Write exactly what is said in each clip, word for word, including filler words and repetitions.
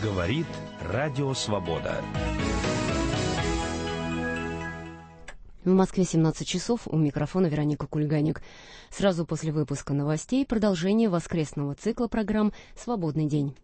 Говорит Радио Свобода. В Москве семнадцать часов, у микрофона Вероника Кульганик. Сразу после выпуска новостей продолжение воскресного цикла программ «Свободный день».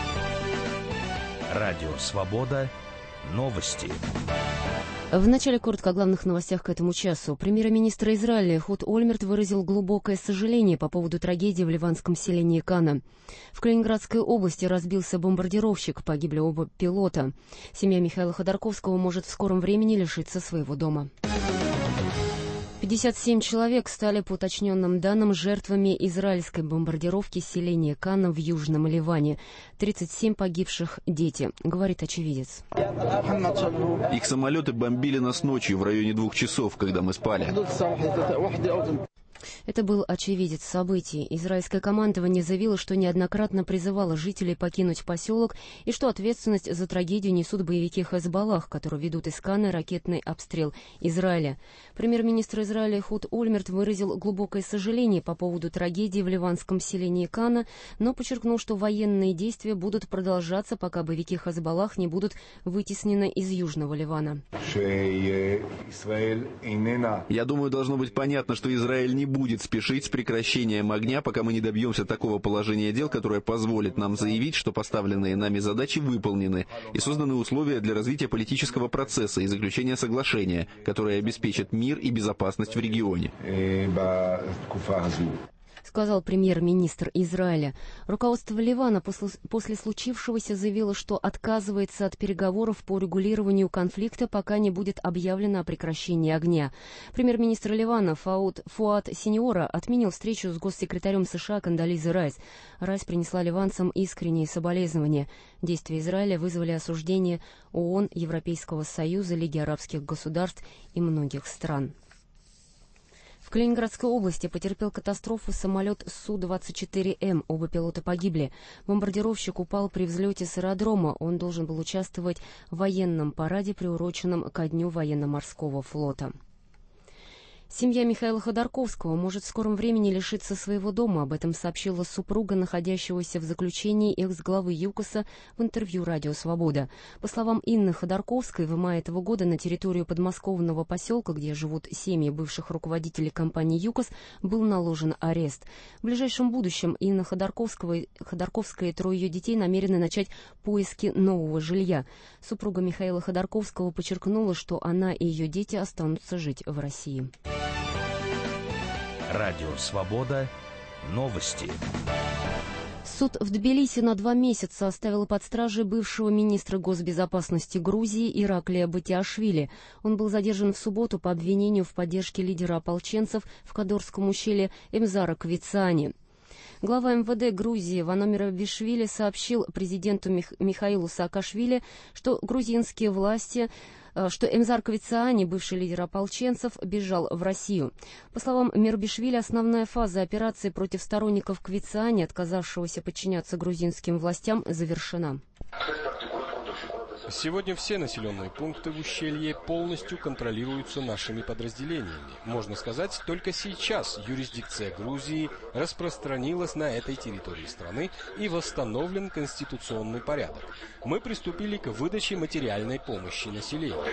Радио Свобода. Новости. В начале коротко о главных новостях к этому часу. Премьер-министр Израиля Эхуд Ольмерт выразил глубокое сожаление по поводу трагедии в ливанском селении Кана. В Калининградской области разбился бомбардировщик, погибли оба пилота. Семья Михаила Ходорковского может в скором времени лишиться своего дома. пятьдесят семь человек стали, по уточненным данным, жертвами израильской бомбардировки селения Кана в Южном Ливане. тридцать семь погибших – дети, говорит очевидец. Их самолеты бомбили нас ночью в районе двух часов, когда мы спали. Это был очевидец событий. Израильское командование заявило, что неоднократно призывало жителей покинуть поселок и что ответственность за трагедию несут боевики Хезболлах, которые ведут из Кана ракетный обстрел Израиля. Премьер-министр Израиля Эхуд Ольмерт выразил глубокое сожаление по поводу трагедии в ливанском селении Кана, но подчеркнул, что военные действия будут продолжаться, пока боевики Хезболлах не будут вытеснены из Южного Ливана. Я думаю, должно быть понятно, что Израиль не будет спешить с прекращением огня, пока мы не добьемся такого положения дел, которое позволит нам заявить, что поставленные нами задачи выполнены и созданы условия для развития политического процесса и заключения соглашения, которое обеспечит мир и безопасность в регионе. Сказал премьер-министр Израиля. Руководство Ливана после, после случившегося заявило, что отказывается от переговоров по регулированию конфликта, пока не будет объявлено о прекращении огня. Премьер-министр Ливана Фауд, Фуад Синьора отменил встречу с госсекретарем США Кондолизой Райс. Райс принесла ливанцам искренние соболезнования. Действия Израиля вызвали осуждение ООН, Европейского Союза, Лиги арабских государств и многих стран. В Калининградской области потерпел катастрофу самолет Су двадцать четыре М. Оба пилота погибли. Бомбардировщик упал при взлете с аэродрома. Он должен был участвовать в военном параде, приуроченном ко Дню военно-морского флота. Семья Михаила Ходорковского может в скором времени лишиться своего дома. Об этом сообщила супруга находящегося в заключении экс-главы ЮКОСа в интервью «Радио Свобода». По словам Инны Ходорковской, в мае этого года на территорию подмосковного поселка, где живут семьи бывших руководителей компании ЮКОС, был наложен арест. В ближайшем будущем Инна Ходорковского, Ходорковская и трое ее детей намерены начать поиски нового жилья. Супруга Михаила Ходорковского подчеркнула, что она и ее дети останутся жить в России. Радио Свобода. Новости. Суд в Тбилиси на два месяца оставил под стражей бывшего министра госбезопасности Грузии Ираклия Батиашвили. Он был задержан в субботу по обвинению в поддержке лидера ополченцев в Кадорском ущелье Эмзара Квициани. Глава эм вэ дэ Грузии Вано Мерабишвили сообщил президенту Мих- Михаилу Саакашвили, что грузинские власти, что Эмзар Квициани, бывший лидер ополченцев, бежал в Россию. По словам Мерабишвили, основная фаза операции против сторонников Квициани, отказавшегося подчиняться грузинским властям, завершена. Сегодня все населенные пункты в ущелье полностью контролируются нашими подразделениями. Можно сказать, только сейчас юрисдикция Грузии распространилась на этой территории страны и восстановлен конституционный порядок. Мы приступили к выдаче материальной помощи населению.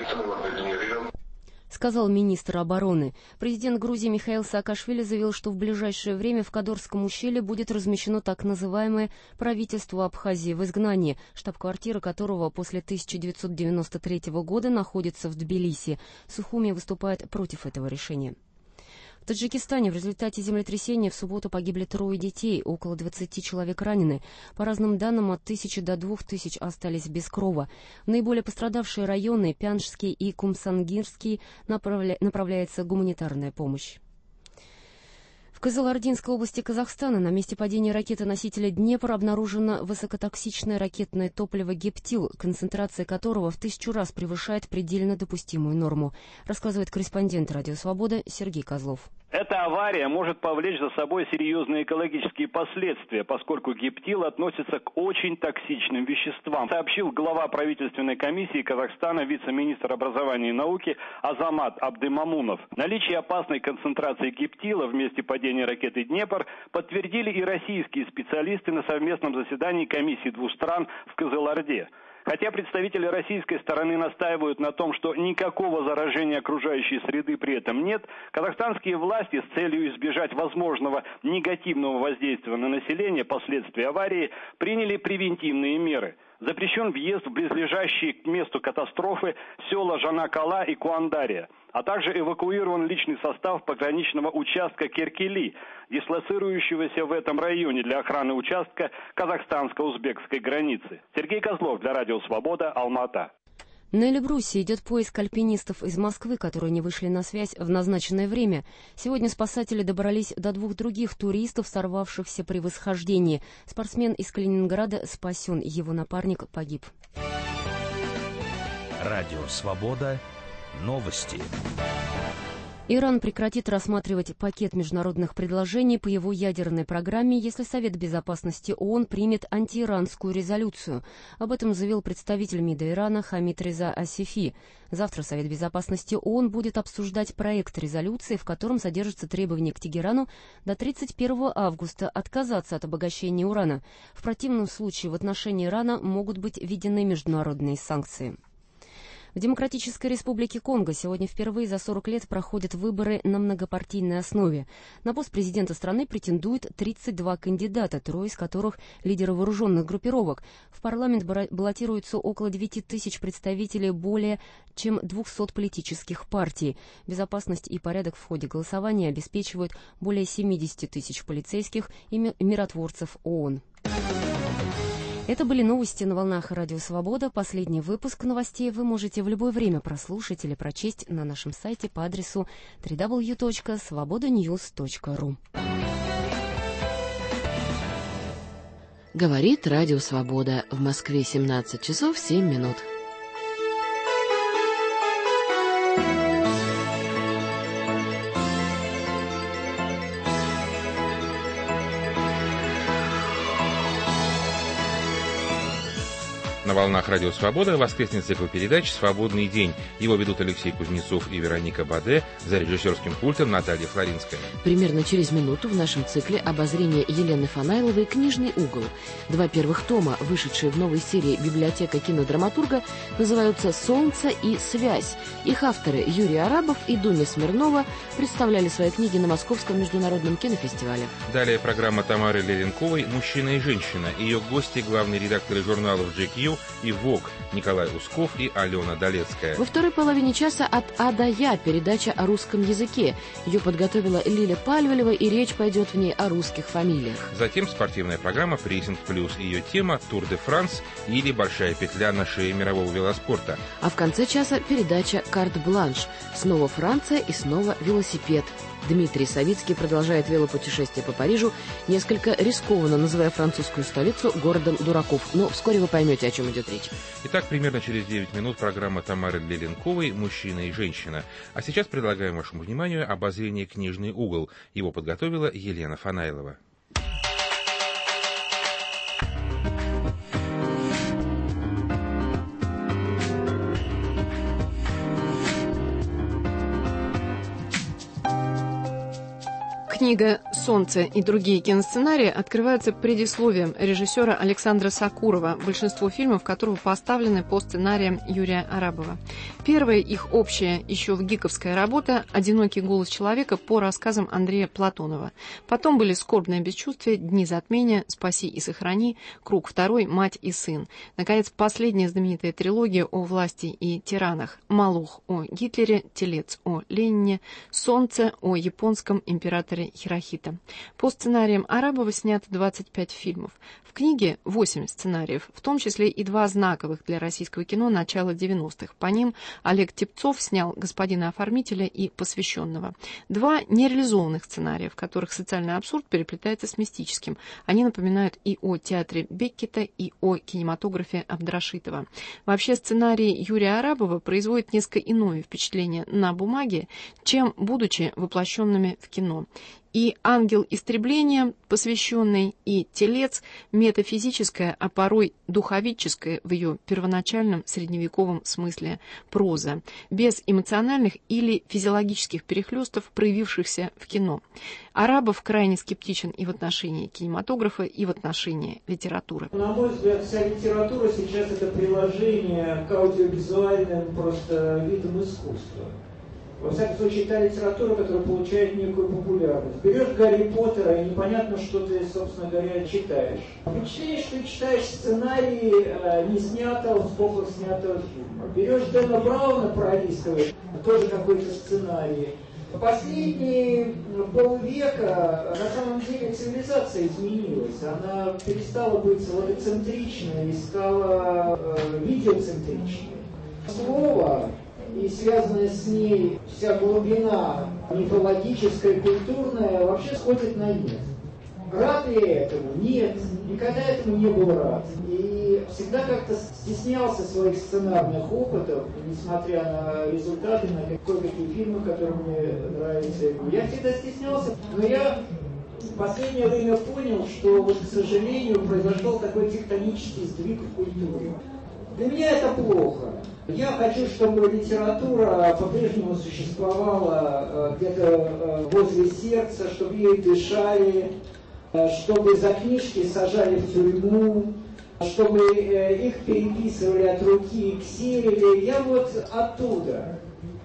Сказал министр обороны. Президент Грузии Михаил Саакашвили заявил, что в ближайшее время в Кадорском ущелье будет размещено так называемое правительство Абхазии в изгнании, штаб-квартира которого после тысяча девятьсот девяносто третьего года находится в Тбилиси. Сухуми выступает против этого решения. В Таджикистане в результате землетрясения в субботу погибли трое детей, около двадцати человек ранены. По разным данным, от тысячи до двух тысяч остались без крова. В наиболее пострадавшие районы Пянджский и Кумсангирский направля... направляется гуманитарная помощь. В Кызылординской области Казахстана на месте падения ракеты-носителя «Днепр» обнаружено высокотоксичное ракетное топливо гептил, концентрация которого в тысячу раз превышает предельно допустимую норму, рассказывает корреспондент «Радио Свобода» Сергей Козлов. Эта авария может повлечь за собой серьезные экологические последствия, поскольку гептил относится к очень токсичным веществам, сообщил глава правительственной комиссии Казахстана, вице-министр образования и науки Азамат Абдымамунов. Наличие опасной концентрации гептила в месте падения наведения ракеты «Днепр» подтвердили и российские специалисты на совместном заседании комиссии двух стран в Кызылорде. Хотя представители российской стороны настаивают на том, что никакого заражения окружающей среды при этом нет, казахстанские власти с целью избежать возможного негативного воздействия на население последствий аварии приняли превентивные меры. Запрещен въезд в близлежащие к месту катастрофы села Жанакала и Куандария, а также эвакуирован личный состав пограничного участка Керкели, дислоцирующегося в этом районе для охраны участка казахстанско-узбекской границы. Сергей Козлов для Радио Свобода, Алма-Ата. На Эльбрусе идет поиск альпинистов из Москвы, которые не вышли на связь в назначенное время. Сегодня спасатели добрались до двух других туристов, сорвавшихся при восхождении. Спортсмен из Калининграда спасен, его напарник погиб. Радио Свобода. Новости. Иран прекратит рассматривать пакет международных предложений по его ядерной программе, если Совет Безопасности ООН примет антииранскую резолюцию. Об этом заявил представитель МИДа Ирана Хамид Реза Асифи. Завтра Совет Безопасности ООН будет обсуждать проект резолюции, в котором содержится требование к Тегерану до тридцать первого августа отказаться от обогащения урана. В противном случае в отношении Ирана могут быть введены международные санкции. В Демократической Республике Конго сегодня впервые за сорок лет проходят выборы на многопартийной основе. На пост президента страны претендуют тридцать два кандидата, трое из которых лидеры вооруженных группировок. В парламент баллотируются около девяти тысяч представителей более чем двухсот политических партий. Безопасность и порядок в ходе голосования обеспечивают более семидесяти тысяч полицейских и миротворцев ООН. Это были новости на волнах Радио Свобода. Последний выпуск новостей вы можете в любое время прослушать или прочесть на нашем сайте по адресу дабл ю дабл ю дабл ю точка свобода ньюс точка ру. Говорит Радио Свобода. В Москве семнадцать часов семь минут. На волнах Радио Свобода воскресный цикл передач «Свободный день». Его ведут Алексей Кузнецов и Вероника Баде, за режиссерским пультом Наталья Флоринская. Примерно через минуту в нашем цикле обозрение Елены Фанайловой «Книжный угол». Два первых тома, вышедшие в новой серии «Библиотека кинодраматурга», называются «Солнце» и «Связь». Их авторы Юрий Арабов и Дуня Смирнова представляли свои книги на Московском международном кинофестивале. Далее программа Тамары Леренковой «Мужчина и женщина». Ее гости — главные редакторы журналов «джей кью» и «Вог» Николай Усков и Алена Долецкая. Во второй половине часа «От А до Я» передача о русском языке. Ее подготовила Лиля Пальвелева, и речь пойдет в ней о русских фамилиях. Затем спортивная программа «Прессинг плюс». Ее тема «Тур де Франс» или «Большая петля на шее мирового велоспорта». А в конце часа передача «Карт-бланш». Снова Франция и снова велосипед. Дмитрий Савицкий продолжает велопутешествие по Парижу, несколько рискованно называя французскую столицу городом дураков. Но вскоре вы поймете, о чем идет речь. Итак, примерно через девять минут программа Тамары Леренковой «Мужчина и женщина». А сейчас предлагаем вашему вниманию обозрение «Книжный угол». Его подготовила Елена Фанайлова. Книга «Солнце» и другие киносценарии открывается предисловием режиссера Александра Сакурова, большинство фильмов которого поставлены по сценариям Юрия Арабова. Первая их общая, еще в гиковская работа «Одинокий голос человека» по рассказам Андрея Платонова. Потом были «Скорбное бесчувствие», «Дни затмения», «Спаси и сохрани», «Круг второй», «Мать и сын». Наконец, последняя знаменитая трилогия о власти и тиранах: «Молох» о Гитлере, «Телец» о Ленине, «Солнце» о японском императоре Хирохита. По сценариям Арабова снято двадцать пять фильмов. В книге восемь сценариев, в том числе и два знаковых для российского кино начала девяностых. По ним Олег Тепцов снял «Господина оформителя» и «Посвященного». Два нереализованных сценария, в которых социальный абсурд переплетается с мистическим. Они напоминают и о театре Беккета, и о кинематографе Абдрашитова. Вообще, сценарии Юрия Арабова производят несколько иное впечатление на бумаге, чем будучи воплощенными в кино. И «Ангел истребления», посвященный, и «Телец» метафизическая, а порой духовическая в ее первоначальном средневековом смысле проза, без эмоциональных или физиологических перехлестов, проявившихся в кино. Арабов крайне скептичен и в отношении кинематографа, и в отношении литературы. На мой взгляд, вся литература сейчас это приложение к аудиовизуальным просто видам искусства. Во всяком случае, та литература, которая получает некую популярность. Берешь Гарри Поттера, и непонятно, что ты, собственно говоря, читаешь. Впечатление, что ты читаешь сценарий э, не снятого, в скобках снятого фильма. Берешь Дэна Брауна, пролистываешь, тоже какой-то сценарий. Последние полвека на самом деле цивилизация изменилась. Она перестала быть логоцентричной и стала э, видеоцентричной. Слово и связанная с ней вся глубина мифологическая, культурная, вообще сходит на нет. Рад ли я этому? Нет. Никогда этому не был рад. И всегда как-то стеснялся своих сценарных опытов, несмотря на результаты, на кое-какие фильмы, которые мне нравятся. Я всегда стеснялся, но я в последнее время понял, что, вот, к сожалению, произошел такой тектонический сдвиг в культуре. Для меня это плохо. Я хочу, чтобы литература по-прежнему существовала э, где-то э, возле сердца, чтобы ей дышали, э, чтобы за книжки сажали в тюрьму, чтобы э, их переписывали от руки и ксерили. Я вот оттуда.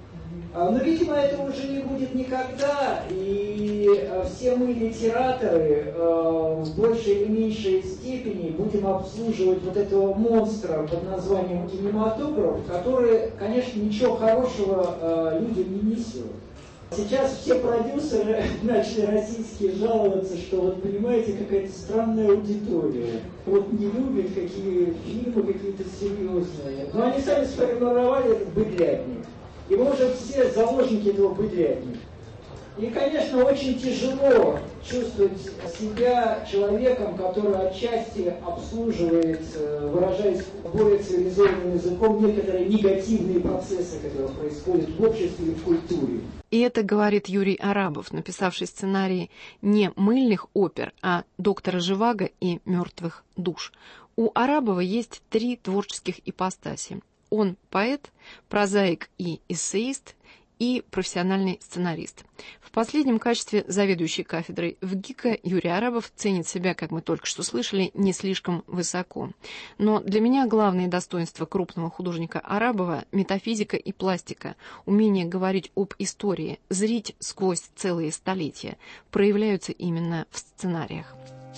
Но, видимо, этого уже не будет никогда, и все мы, литераторы, в большей или меньшей степени будем обслуживать вот этого монстра под названием кинематограф, который, конечно, ничего хорошего людям не несет. Сейчас все продюсеры начали российские жаловаться, что, вот понимаете, какая-то странная аудитория. Вот не любят какие фильмы какие-то серьезные. Но они сами сформировали этот быдлятник. И мы уже все заложники этого быдлятника. И, конечно, очень тяжело чувствовать себя человеком, который отчасти обслуживает, выражаясь более цивилизованным языком, некоторые негативные процессы, которые происходят в обществе и в культуре. И это говорит Юрий Арабов, написавший сценарии не мыльных опер, а «Доктора Живаго» и «Мертвых душ». У Арабова есть три творческих ипостаси. Он поэт, прозаик и эссеист, и профессиональный сценарист. В последнем качестве заведующий кафедрой в ГИКа Юрий Арабов ценит себя, как мы только что слышали, не слишком высоко. Но для меня главные достоинства крупного художника Арабова – метафизика и пластика, умение говорить об истории, зрить сквозь целые столетия, проявляются именно в сценариях.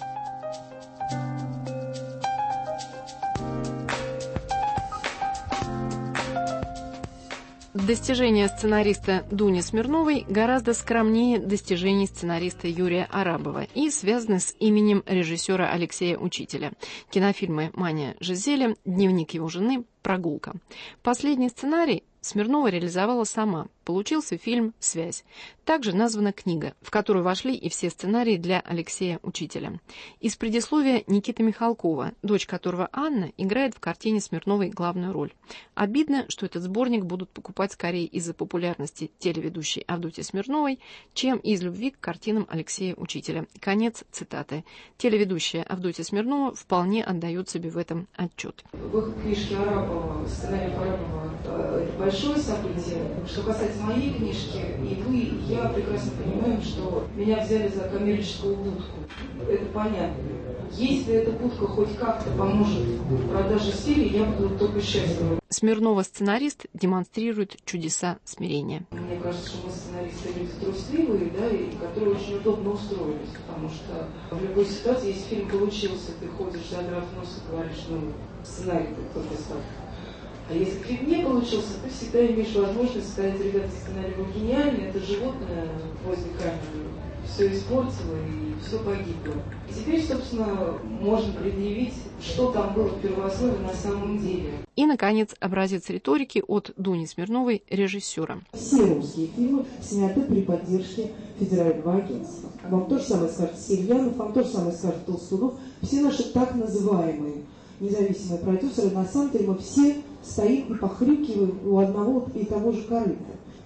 Достижения сценариста Дуни Смирновой гораздо скромнее достижений сценариста Юрия Арабова и связаны с именем режиссера Алексея Учителя. Кинофильмы «Маня Жизеля», «Дневник его жены», «Прогулка». Последний сценарий Смирнова реализовала сама. Получился фильм «Связь». Также названа книга, в которую вошли и все сценарии для Алексея Учителя. Из предисловия Никиты Михалкова, дочь которого Анна играет в картине Смирновой главную роль. Обидно, что этот сборник будут покупать скорее из-за популярности телеведущей Авдотьи Смирновой, чем из любви к картинам Алексея Учителя. Конец цитаты. Телеведущая Авдотья Смирнова вполне отдает себе в этом отчет. Выход книжки Арабова, сценарий Арабова – это большое событие. Что касается моей книжки, и вы, и я прекрасно понимаем, что меня взяли за коммерческую будку. Это понятно. Если эта будка хоть как-то поможет в продаже серии, я буду только счастлива. Смирнова, сценарист, демонстрирует чудеса смирения. Мне кажется, что мы сценаристы люди трусливые, да, и которые очень удобно устроились, потому что в любой ситуации, если фильм получился, ты ходишь, задрав нос и говоришь, ну, сценарий только ставь. А если фильм не получился, ты всегда имеешь возможность сказать: ребята, сценарий был гениальный, это животное возле камеры все испортило и все погибло. И теперь, собственно, можно предъявить, что там было в первооснове на самом деле. И, наконец, образец риторики от Дуни Смирновой, режиссера. Все русские фильмы сняты при поддержке федерального агентства. Вам то же самое скажет Сильянов, вам то же самое скажет Толстунов. Все наши так называемые независимые продюсеры, на самом деле мы все стоим и похрюкиваем у одного и того же корыта.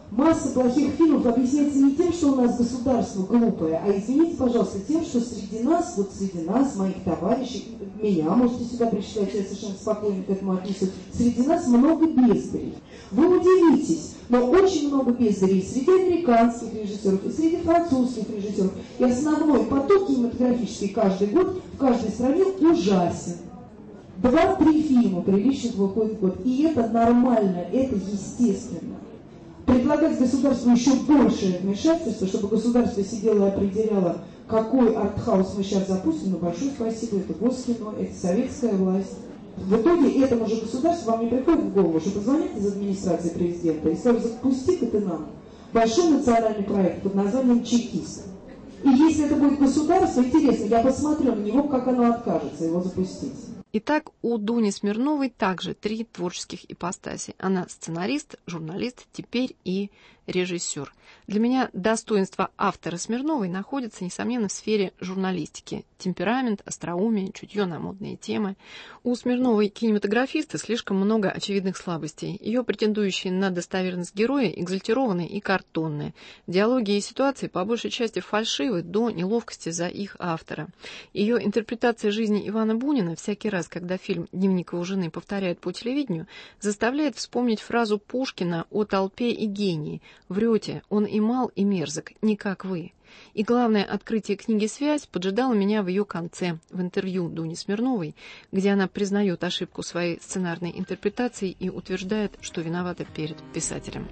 Масса плохих фильмов объясняется не тем, что у нас государство глупое, а, извините, пожалуйста, тем, что среди нас, вот среди нас, моих товарищей, меня можете сюда причислять, я совершенно спокойно к этому отнесусь, среди нас много бездарей. Вы удивитесь, но очень много бездарей среди американских режиссеров и среди французских режиссеров. И основной поток кинематографический каждый год в каждой стране ужасен. Два-три фильма приличных выходят в год. И это нормально, это естественно. Предлагать государству еще большее вмешательство, чтобы государство сидело и определяло, какой артхаус мы сейчас запустим, ну большое спасибо, это госкино, это советская власть. В итоге этому же государству вам не приходит в голову, что позвонить из администрации президента и скажут, запусти-ка ты нам большой национальный проект под названием «Чекист». И если это будет государство, интересно, я посмотрю на него, как оно откажется его запустить. Итак, у Дуни Смирновой также три творческих ипостаси. Она сценарист, журналист, теперь и режиссер. Для меня достоинство автора Смирновой находится, несомненно, в сфере журналистики. Темперамент, остроумие, чутье на модные темы. У Смирновой кинематографиста слишком много очевидных слабостей. Ее претендующие на достоверность герои экзальтированные и картонные. Диалоги и ситуации по большей части фальшивы до неловкости за их автора. Ее интерпретация жизни Ивана Бунина всякий раз, когда фильм «Дневник его жены» повторяют по телевидению, заставляет вспомнить фразу Пушкина о толпе и гении. «Врете, он и мал, и мерзок, не как вы». И главное открытие книги «Связь» поджидало меня в ее конце, в интервью Дуни Смирновой, где она признает ошибку своей сценарной интерпретации и утверждает, что виновата перед писателем.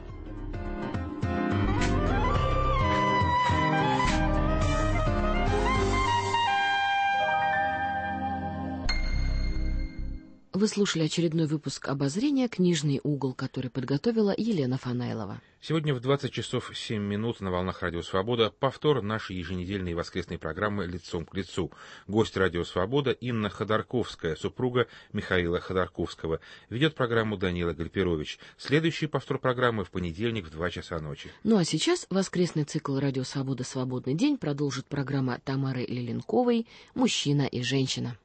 Вы слушали очередной выпуск обозрения «Книжный угол», который подготовила Елена Фанайлова. Сегодня в двадцать часов семь минут на волнах Радио Свобода повтор нашей еженедельной воскресной программы «Лицом к лицу». Гость Радио Свобода Инна Ходорковская, супруга Михаила Ходорковского. Ведет программу Данила Гальперович. Следующий повтор программы в понедельник в два часа ночи. Ну а сейчас воскресный цикл Радио Свобода «Свободный день» продолжит программа Тамары Леленковой «Мужчина и женщина».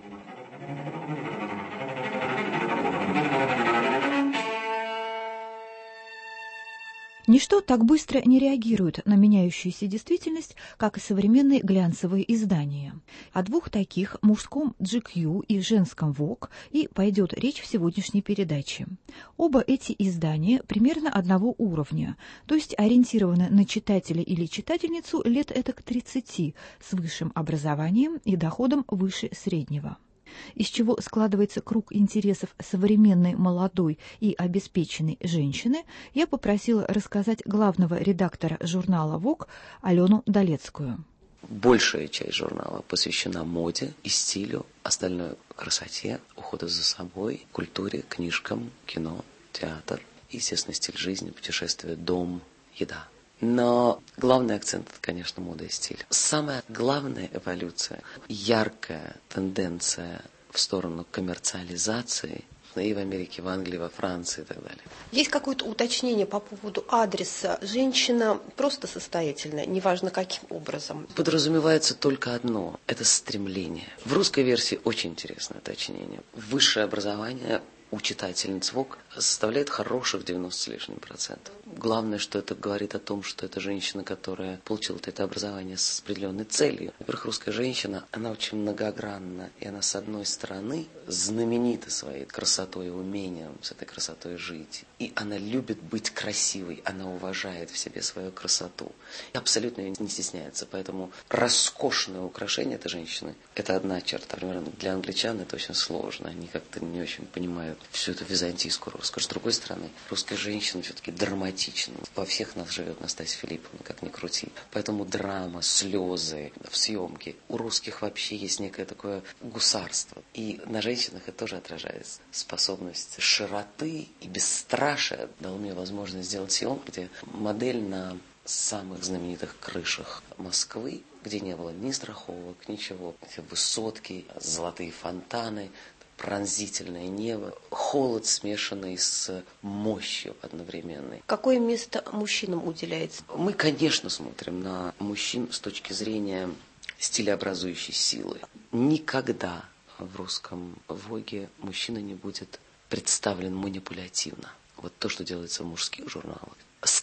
Ничто так быстро не реагирует на меняющуюся действительность, как и современные глянцевые издания. О двух таких, мужском джи кью и женском Vogue, и пойдет речь в сегодняшней передаче. Оба эти издания примерно одного уровня, то есть ориентированы на читателя или читательницу лет этак тридцати, с высшим образованием и доходом выше среднего. Из чего складывается круг интересов современной молодой и обеспеченной женщины, я попросила рассказать главного редактора журнала Vogue Алену Долецкую. Большая часть журнала посвящена моде и стилю, остальное – красоте, уходу за собой, культуре, книжкам, кино, театр, естественно, стиль жизни, путешествия, дом, еда. Но главный акцент – это, конечно, мода и стиль. Самая главная эволюция, яркая тенденция в сторону коммерциализации и в Америке, в Англии, во Франции и так далее. Есть какое-то уточнение по поводу адреса? Женщина просто состоятельная, неважно каким образом. Подразумевается только одно – это стремление. В русской версии очень интересное уточнение. Высшее образование у читательниц Vogue составляет хороших девяносто с лишним процентов. Главное, что это говорит о том, что это женщина, которая получила это образование с определенной целью. Во-первых, русская женщина, она очень многогранна, и она, с одной стороны, знаменита своей красотой и умением с этой красотой жить. И она любит быть красивой, она уважает в себе свою красоту. И абсолютно ее не стесняется. Поэтому роскошное украшение этой женщины – это одна черта. Например, для англичан это очень сложно, они как-то не очень понимают всю эту византийскую роскошь. С другой стороны, русская женщина все-таки драматична. Во всех нас живет Настасья Филипповна, как ни крути. Поэтому драма, слезы в съемке. У русских вообще есть некое такое гусарство. И на женщинах это тоже отражается. Способность широты и бесстрашия дала мне возможность сделать съемку, где модель на самых знаменитых крышах Москвы, где не было ни страховок, ничего. Эти высотки, золотые фонтаны, пронзительное небо, холод, смешанный с мощью одновременной. Какое место мужчинам уделяется? Мы, конечно, смотрим на мужчин с точки зрения стилеобразующей силы. Никогда в русском Воге мужчина не будет представлен манипулятивно. Вот то, что делается в мужских журналах. С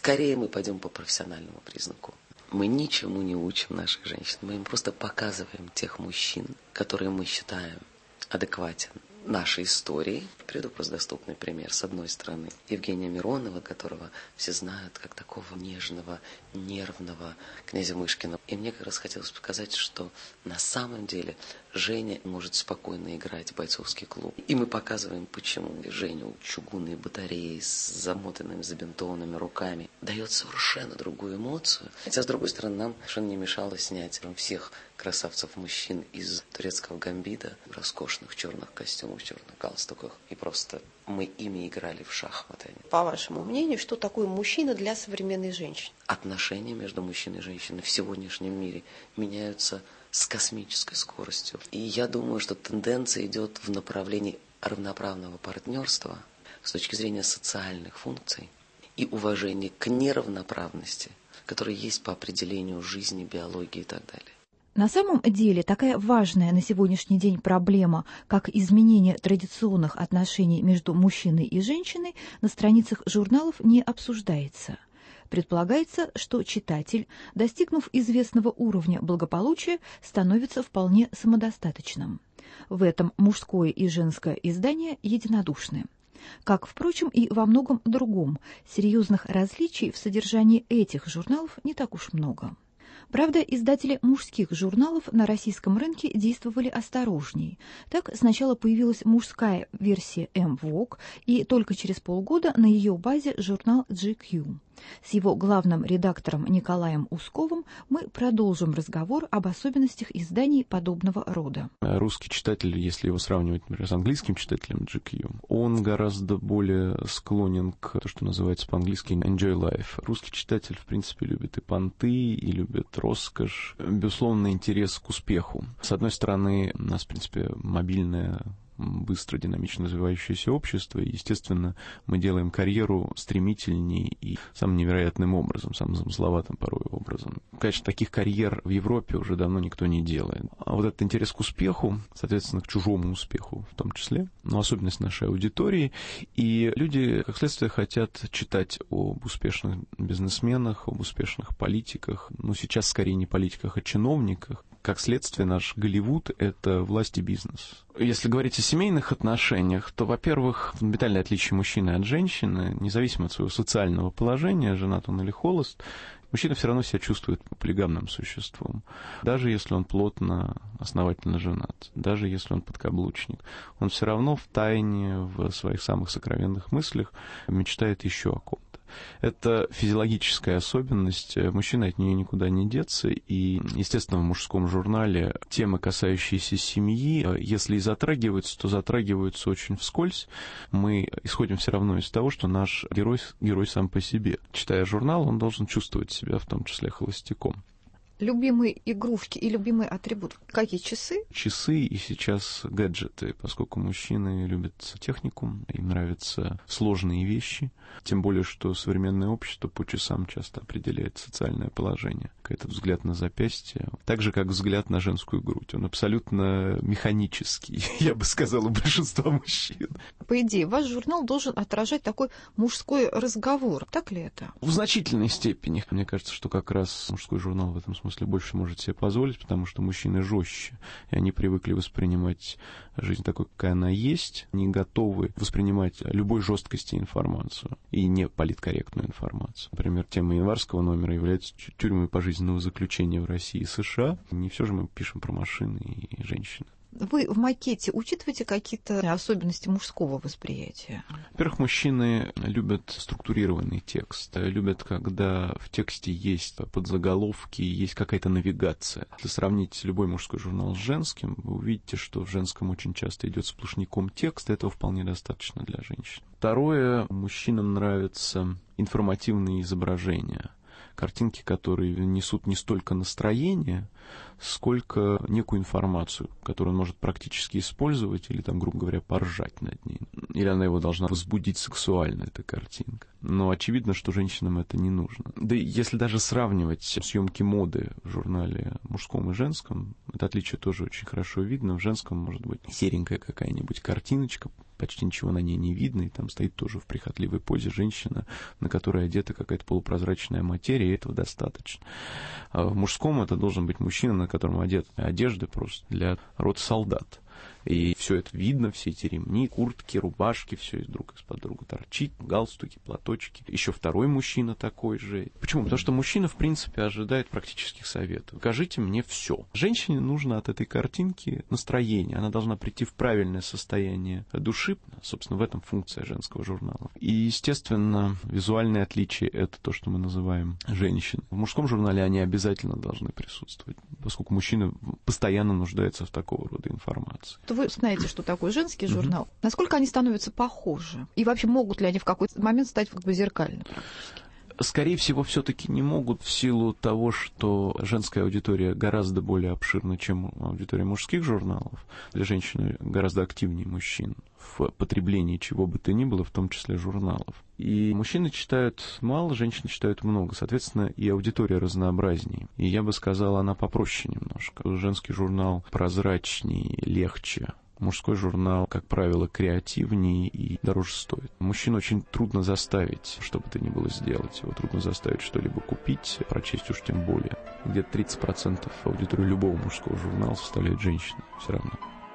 скорее мы пойдем по профессиональному признаку. Мы ничему не учим наших женщин, мы им просто показываем тех мужчин, которые мы считаем адекватен нашей истории. Приведу просто доступный пример. С одной стороны, Евгения Миронова, которого все знают как такого нежного, нервного князя Мышкина. И мне как раз хотелось показать, что на самом деле Женя может спокойно играть в бойцовский клуб. И мы показываем, почему Женя у чугунной батареи с замотанными, забинтованными руками дает совершенно другую эмоцию. Хотя, с другой стороны, нам совершенно не мешало снять всех красавцев-мужчин из турецкого гамбита в роскошных черных костюмах, в черных галстуках. И просто мы ими играли в шахматы. По вашему мнению, что такое мужчина для современной женщины? Отношения между мужчиной и женщиной в сегодняшнем мире меняются с космической скоростью. И я думаю, что тенденция идет в направлении равноправного партнерства с точки зрения социальных функций и уважения к неравноправности, которая есть по определению жизни, биологии и так далее. На самом деле такая важная на сегодняшний день проблема, как изменение традиционных отношений между мужчиной и женщиной, на страницах журналов не обсуждается. Предполагается, что читатель, достигнув известного уровня благополучия, становится вполне самодостаточным. В этом мужское и женское издания единодушны. Как, впрочем, и во многом другом, серьезных различий в содержании этих журналов не так уж много. Правда, издатели мужских журналов на российском рынке действовали осторожней. Так сначала появилась мужская версия эм вог, и только через полгода на ее базе журнал джи кью. С его главным редактором Николаем Усковым мы продолжим разговор об особенностях изданий подобного рода. Русский читатель, если его сравнивать, например, с английским читателем джи кью, он гораздо более склонен к тому, что называется по-английски enjoy life. Русский читатель, в принципе, любит и понты, и любит роскошь, безусловно, интерес к успеху. С одной стороны, у нас, в принципе, мобильная, быстро, динамично развивающееся общество, и, естественно, мы делаем карьеру стремительней и самым невероятным образом, самым замысловатым порой образом. Конечно, таких карьер в Европе уже давно никто не делает. А вот этот интерес к успеху, соответственно, к чужому успеху в том числе, но особенность нашей аудитории, и люди, как следствие, хотят читать об успешных бизнесменах, об успешных политиках, ну, сейчас скорее не политиках, а чиновниках. Как следствие, наш Голливуд — это власть и бизнес. Если говорить о семейных отношениях, то, во-первых, фундаментальное отличие мужчины от женщины, независимо от своего социального положения, женат он или холост, мужчина все равно себя чувствует полигамным существом. Даже если он плотно, основательно женат, даже если он подкаблучник, он все равно втайне, в своих самых сокровенных мыслях мечтает еще о ком-то. Это физиологическая особенность, мужчина от нее никуда не деться, и, естественно, в мужском журнале темы, касающиеся семьи, если и затрагиваются, то затрагиваются очень вскользь. Мы исходим все равно из того, что наш герой, герой сам по себе. Читая журнал, он должен чувствовать себя, в том числе, холостяком. Любимые игрушки и любимый атрибут. Какие часы? Часы и сейчас гаджеты, поскольку мужчины любят технику, им нравятся сложные вещи. Тем более, что современное общество по часам часто определяет социальное положение. Этот взгляд на запястье, так же, как взгляд на женскую грудь. Он абсолютно механический, я бы сказал, у большинства мужчин. По идее, ваш журнал должен отражать такой мужской разговор. Так ли это? В значительной степени. Мне кажется, что как раз мужской журнал в этом смысле В смысле, больше может себе позволить, потому что мужчины жестче, и они привыкли воспринимать жизнь такой, какая она есть, не готовы воспринимать любой жесткости информацию и не политкорректную информацию. Например, тема январского номера является тюрьмой пожизненного заключения в России и США. Не все же мы пишем про машины и женщин. Вы в макете учитываете какие-то особенности мужского восприятия? Во-первых, мужчины любят структурированный текст, любят, когда в тексте есть подзаголовки, есть какая-то навигация. Если сравнить любой мужской журнал с женским, вы увидите, что в женском очень часто идет сплошняком текст, этого вполне достаточно для женщин. Второе, мужчинам нравятся информативные изображения. Картинки, которые несут не столько настроение, сколько некую информацию, которую он может практически использовать или, там, грубо говоря, поржать над ней. Или она его должна возбудить сексуально, эта картинка. Но очевидно, что женщинам это не нужно. Да и если даже сравнивать съемки моды в журнале мужском и женском, это отличие тоже очень хорошо видно. В женском может быть серенькая какая-нибудь картиночка, почти ничего на ней не видно, и там стоит тоже в прихотливой позе женщина, на которой одета какая-то полупрозрачная материя, и этого достаточно. А в мужском это должен быть мужчина, на котором одет одежда просто для рота солдат. И все это видно, все эти ремни, куртки, рубашки, все друг из-под друга торчит, галстуки, платочки. Еще второй мужчина такой же. Почему? Потому что мужчина, в принципе, ожидает практических советов. Покажите мне все. Женщине нужно от этой картинки настроение. Она должна прийти в правильное состояние души. Собственно, в этом функция женского журнала. И, естественно, визуальное отличие — это то, что мы называем женщин. В мужском журнале они обязательно должны присутствовать, поскольку мужчина постоянно нуждается в такого рода информации. Вы знаете, что такое женский журнал. Mm-hmm. Насколько они становятся похожи? И вообще могут ли они в какой-то момент стать как бы зеркальными практически? Скорее всего, все-таки не могут в силу того, что женская аудитория гораздо более обширна, чем аудитория мужских журналов. Для женщин гораздо активнее мужчин в потреблении чего бы то ни было, в том числе журналов. И мужчины читают мало, женщины читают много. Соответственно, и аудитория разнообразнее. И я бы сказал, она попроще немножко. Женский журнал прозрачнее, легче. Мужской журнал, как правило, креативнее и дороже стоит. Мужчину очень трудно заставить, что бы то ни было сделать. Его трудно заставить что-либо купить, прочесть уж тем более. Где-то тридцать процентов аудитории любого мужского журнала составляют женщины все равно.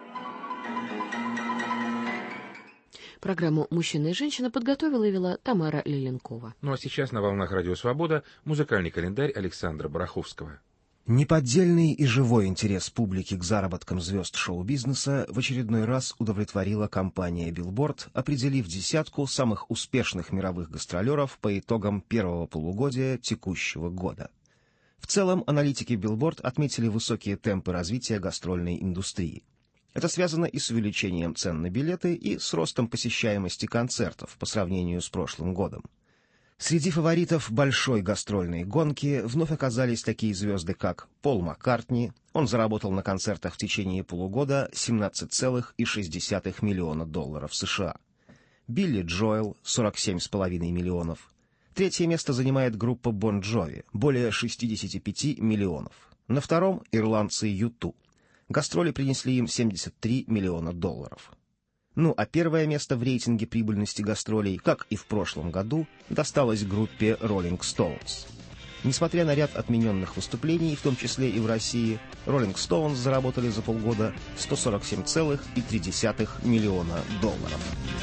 Программу «Мужчина и женщина» подготовила и вела Тамара Лиленкова. Ну а сейчас на волнах Радио Свобода музыкальный календарь Александра Бараховского. Неподдельный и живой интерес публики к заработкам звезд шоу-бизнеса в очередной раз удовлетворила компания Billboard, определив десятку самых успешных мировых гастролеров по итогам первого полугодия текущего года. В целом, аналитики Billboard отметили высокие темпы развития гастрольной индустрии. Это связано и с увеличением цен на билеты, и с ростом посещаемости концертов по сравнению с прошлым годом. Среди фаворитов большой гастрольной гонки вновь оказались такие звезды, как Пол Маккартни. Он заработал на концертах в течение полугода семнадцать целых шесть десятых миллиона долларов США. Билли Джоэл — сорок семь целых пять миллионов. Третье место занимает группа Бон Джови — более шестьдесят пять миллионов. На втором — ирландцы ю ту. Гастроли принесли им семьдесят три миллиона долларов. Ну а первое место в рейтинге прибыльности гастролей, как и в прошлом году, досталось группе Rolling Stones. Несмотря на ряд отмененных выступлений, в том числе и в России, Rolling Stones заработали за полгода сто сорок семь целых три десятых миллиона долларов.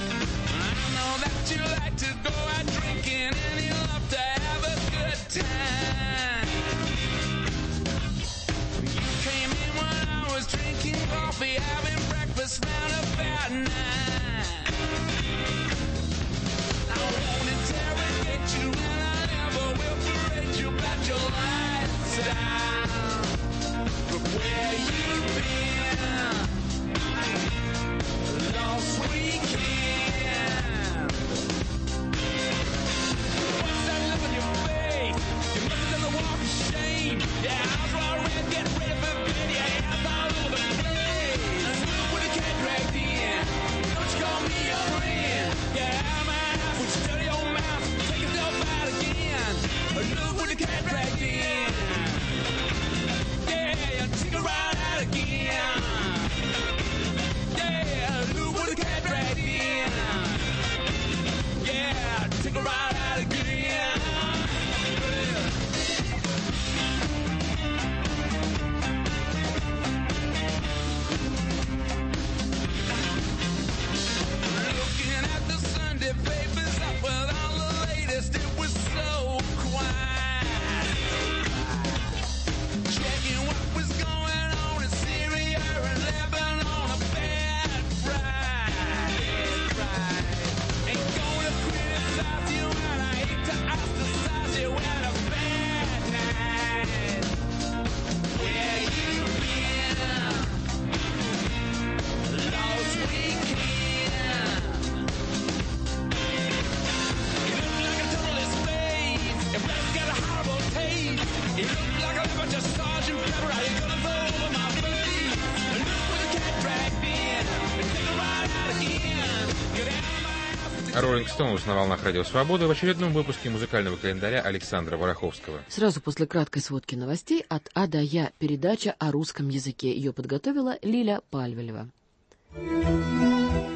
Rolling Stones на волнах Радио Свобода в очередном выпуске музыкального календаря Александра Бараховского. Сразу после краткой сводки новостей от А до Я передача о русском языке. Ее подготовила Лиля Пальвелева.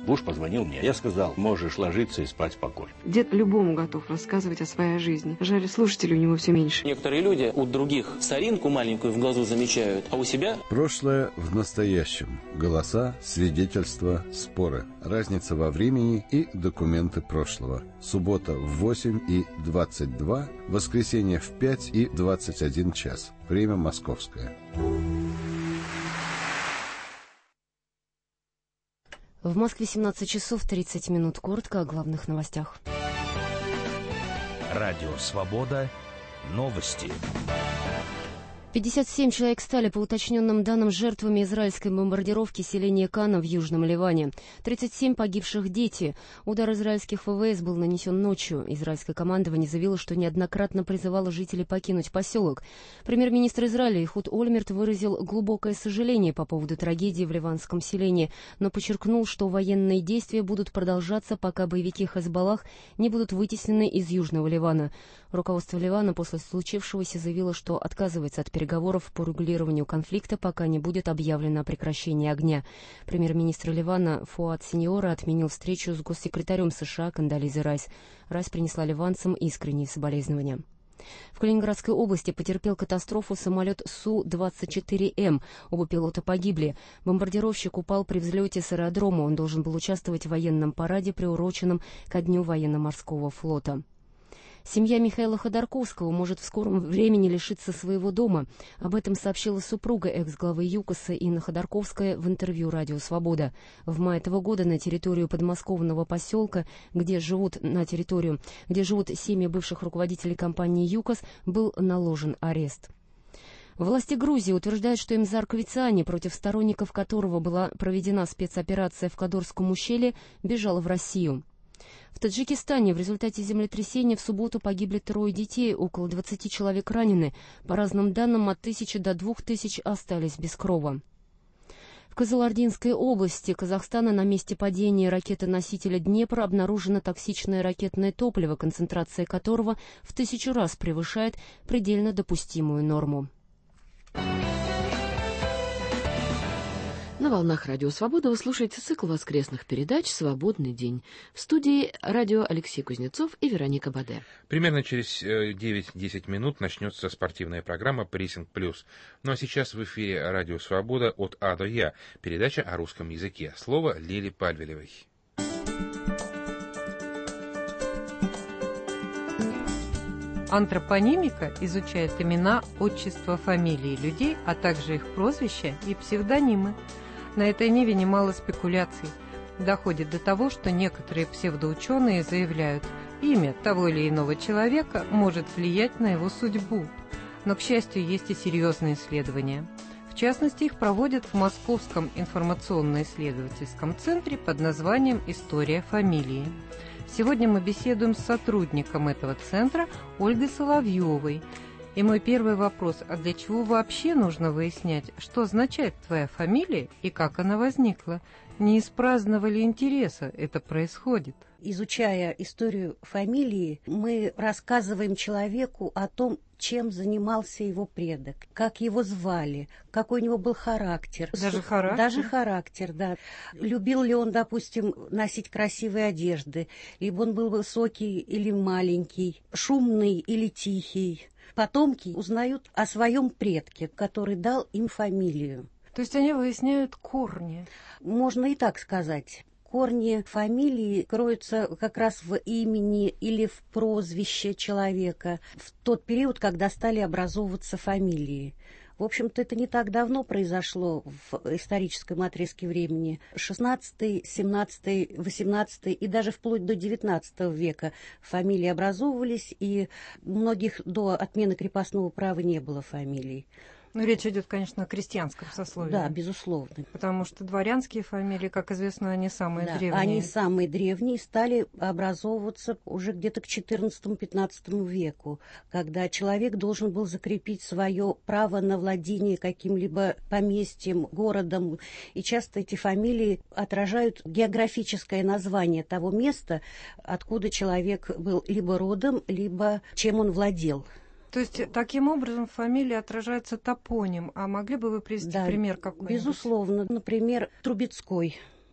Буш позвонил мне. Я сказал, можешь ложиться и спать спокойно. Дед любому готов рассказывать о своей жизни. Жаль, слушателей у него все меньше. Некоторые люди у других соринку маленькую в глазу замечают, а у себя... Прошлое в настоящем. Голоса, свидетельства, споры. Разница во времени и документы прошлого. Суббота в восемь и двадцать два, воскресенье в пять и двадцать один час. Время московское. В Москве семнадцать часов тридцать минут. Коротко о главных новостях. Радио «Свобода». Новости. пятьдесят семь человек стали, по уточненным данным, жертвами израильской бомбардировки селения Кана в Южном Ливане. тридцать семь погибших дети. Удар израильских ВВС был нанесен ночью. Израильское командование заявило, что неоднократно призывало жителей покинуть поселок. Премьер-министр Израиля Эхуд Ольмерт выразил глубокое сожаление по поводу трагедии в ливанском селении, но подчеркнул, что военные действия будут продолжаться, пока боевики Хезболлах не будут вытеснены из Южного Ливана. Руководство Ливана после случившегося заявило, что отказывается от переговоров по регулированию конфликта, пока не будет объявлено о прекращении огня. Премьер-министр Ливана Фуад Синьора отменил встречу с госсекретарем США Кондолизой Райс. Райс принесла ливанцам искренние соболезнования. В Калининградской области потерпел катастрофу самолет Су двадцать четыре М. Оба пилота погибли. Бомбардировщик упал при взлете с аэродрома. Он должен был участвовать в военном параде, приуроченном ко Дню военно-морского флота. Семья Михаила Ходорковского может в скором времени лишиться своего дома. Об этом сообщила супруга экс-главы ЮКОСа Инна Ходорковская в интервью «Радио Свобода». В мае этого года на территорию подмосковного поселка, где живут, на территорию, где живут семьи бывших руководителей компании ЮКОС, был наложен арест. Власти Грузии утверждают, что Эмзар Квицани, против сторонников которого была проведена спецоперация в Кадорском ущелье, бежал в Россию. В Таджикистане в результате землетрясения в субботу погибли трое детей, около двадцати человек ранены. По разным данным, от тысячи до двух тысяч остались без крова. В Кызылординской области Казахстана на месте падения ракеты-носителя «Днепр» обнаружено токсичное ракетное топливо, концентрация которого в тысячу раз превышает предельно допустимую норму. На волнах Радио Свобода вы слушаете цикл воскресных передач «Свободный день». В студии радио Алексей Кузнецов и Вероника Баде. Примерно через девять-десять минут начнется спортивная программа «Прессинг плюс». Ну а сейчас в эфире Радио Свобода от А до Я. Передача о русском языке. Слово Лиле Пальвелевой. Антропонимика изучает имена, отчества, фамилии людей, а также их прозвища и псевдонимы. На этой ниве немало спекуляций. Доходит до того, что некоторые псевдоученые заявляют, имя того или иного человека может влиять на его судьбу. Но, к счастью, есть и серьезные исследования. В частности, их проводят в Московском информационно-исследовательском центре под названием «История фамилии». Сегодня мы беседуем с сотрудником этого центра Ольгой Соловьевой. И мой первый вопрос: а для чего вообще нужно выяснять, что означает твоя фамилия и как она возникла? Не из праздного ли интереса это происходит? Изучая историю фамилии, мы рассказываем человеку о том, чем занимался его предок, как его звали, какой у него был характер. Даже характер? Даже характер, да. Любил ли он, допустим, носить красивые одежды, либо он был высокий или маленький, шумный или тихий. Потомки узнают о своем предке, который дал им фамилию. То есть они выясняют корни? Можно и так сказать. Корни фамилии кроются как раз в имени или в прозвище человека в тот период, когда стали образовываться фамилии. В общем-то, это не так давно произошло в историческом отрезке времени. шестнадцатый, семнадцатый, восемнадцатый и даже вплоть до девятнадцатого века фамилии образовывались, и многих до отмены крепостного права не было фамилий. Ну, речь идет, конечно, о крестьянском сословии. Да, безусловно. Потому что дворянские фамилии, как известно, они самые да, древние. Они самые древние, стали образовываться уже где-то к четырнадцатому-пятнадцатому веку, когда человек должен был закрепить свое право на владение каким-либо поместьем, городом. И часто эти фамилии отражают географическое название того места, откуда человек был либо родом, либо чем он владел. То есть таким образом в фамилии отражается топоним. А могли бы вы привести да, пример какой-нибудь? Безусловно. Например, Трубецкой.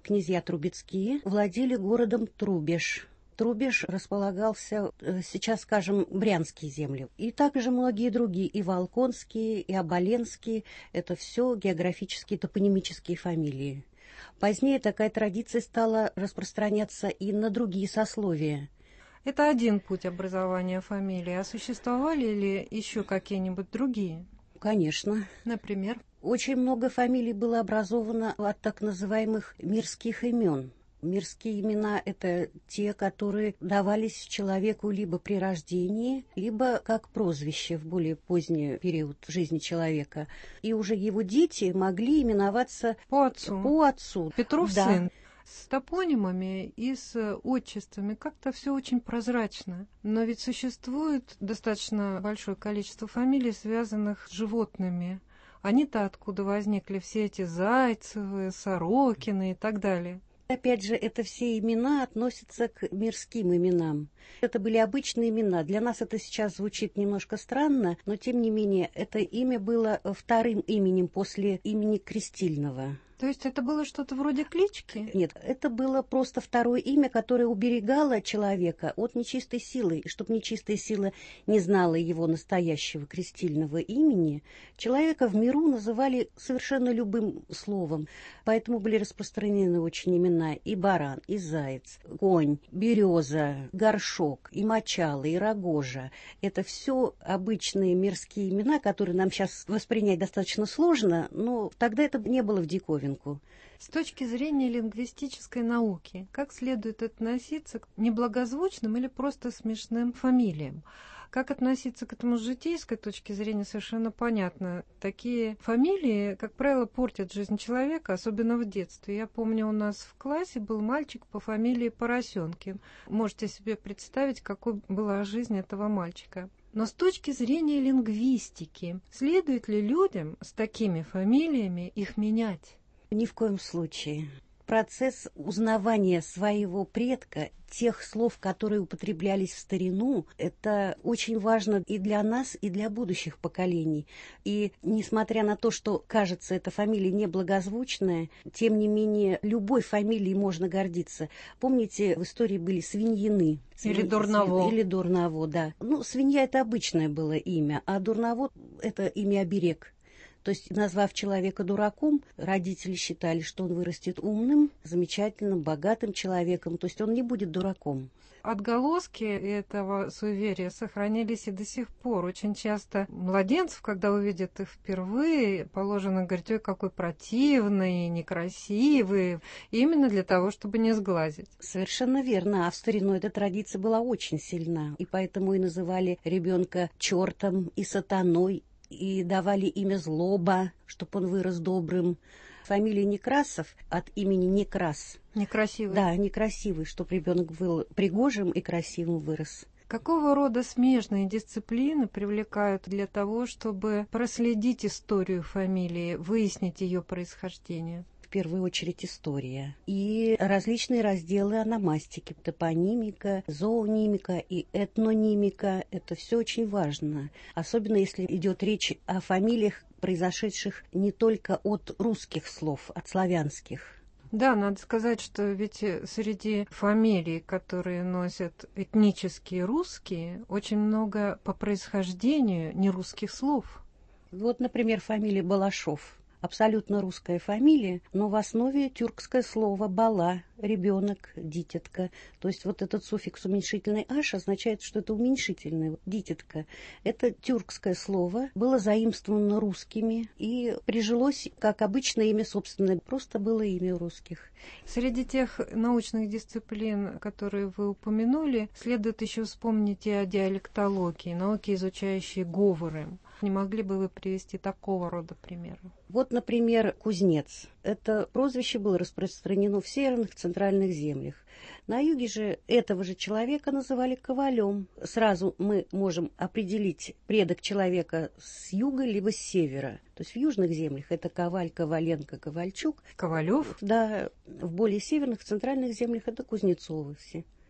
князья Трубецкие владели городом Трубеж. Трубеж располагался, сейчас скажем, Брянские земли. И также многие другие, и Волконские, и Оболенские. Это все географические, топонимические фамилии. Позднее такая традиция стала распространяться и на другие сословия. Это один путь образования фамилии. А существовали ли еще какие-нибудь другие? Конечно. Например? Очень много фамилий было образовано от так называемых мирских имен. Мирские имена – это те, которые давались человеку либо при рождении, либо как прозвище в более поздний период жизни человека. И уже его дети могли именоваться по отцу. По отцу. Петров да. сын. С топонимами и с отчествами как-то все очень прозрачно. Но ведь существует достаточно большое количество фамилий, связанных с животными. Они-то откуда возникли все эти Зайцевы, Сорокины и так далее? Опять же, это все имена относятся к мирским именам. Это были обычные имена. Для нас это сейчас звучит немножко странно, но тем не менее это имя было вторым именем после имени крестильного. То есть это было что-то вроде клички? Нет, это было просто второе имя, которое уберегало человека от нечистой силы. И чтобы нечистая сила не знала его настоящего крестильного имени, человека в миру называли совершенно любым словом. Поэтому были распространены очень имена и баран, и заяц, конь, береза, горшок, и мочало, и рогожа. Это все обычные мирские имена, которые нам сейчас воспринять достаточно сложно, но тогда это не было в диковинку. С точки зрения лингвистической науки, как следует относиться к неблагозвучным или просто смешным фамилиям? Как относиться к этому с житейской точки зрения, совершенно понятно. Такие фамилии, как правило, портят жизнь человека, особенно в детстве. Я помню, у нас в классе был мальчик по фамилии Поросенкин. Можете себе представить, какой была жизнь этого мальчика. Но с точки зрения лингвистики, следует ли людям с такими фамилиями их менять? Ни в коем случае. Процесс узнавания своего предка, тех слов, которые употреблялись в старину, это очень важно и для нас, и для будущих поколений. И несмотря на то, что, кажется, эта фамилия неблагозвучная, тем не менее, любой фамилией можно гордиться. Помните, в истории были свиньины? Или Дурново. Или Дурново, да. Ну, свинья – это обычное было имя, а Дурново – это имя-оберег. То есть, назвав человека дураком, родители считали, что он вырастет умным, замечательным, богатым человеком. То есть он не будет дураком. Отголоски этого суеверия сохранились и до сих пор. Очень часто младенцев, когда увидят их впервые, положено говорить: ой, какой противный, некрасивый, именно для того, чтобы не сглазить. Совершенно верно. А в старину эта традиция была очень сильна. И поэтому и называли ребенка чертом и сатаной, и давали имя Злоба, чтобы он вырос добрым. Фамилия Некрасов от имени Некрас. Некрасивый. Да, некрасивый, чтобы ребенок был пригожим и красивым вырос. Какого рода смежные дисциплины привлекают для того, чтобы проследить историю фамилии, выяснить ее происхождение? В первую очередь история и различные разделы ономастики, топонимика, зоонимика и этнонимика. Это все очень важно, особенно если идет речь о фамилиях, произошедших не только от русских слов, от славянских. Да, надо сказать, что ведь среди фамилий, которые носят этнические русские, очень много по происхождению нерусских слов. Вот, например, фамилия Балашов. Абсолютно русская фамилия, но в основе тюркское слово «бала», ребенок, дитятка. То есть вот этот суффикс уменьшительный «аш» означает, что это уменьшительное, дитятка. Это тюркское слово, было заимствовано русскими и прижилось как обычное имя собственное, просто было имя русских. Среди тех научных дисциплин, которые вы упомянули, следует еще вспомнить и о диалектологии, науке, изучающей говоры. Не могли бы вы привести такого рода примеры? Вот, например, кузнец. Это прозвище было распространено в северных и центральных землях. На юге же этого же человека называли ковалем. Сразу мы можем определить предок человека с юга либо с севера. То есть в южных землях это Коваль, Коваленко, Ковальчук. Ковалев? Да, в более северных, центральных землях это Кузнецовы все.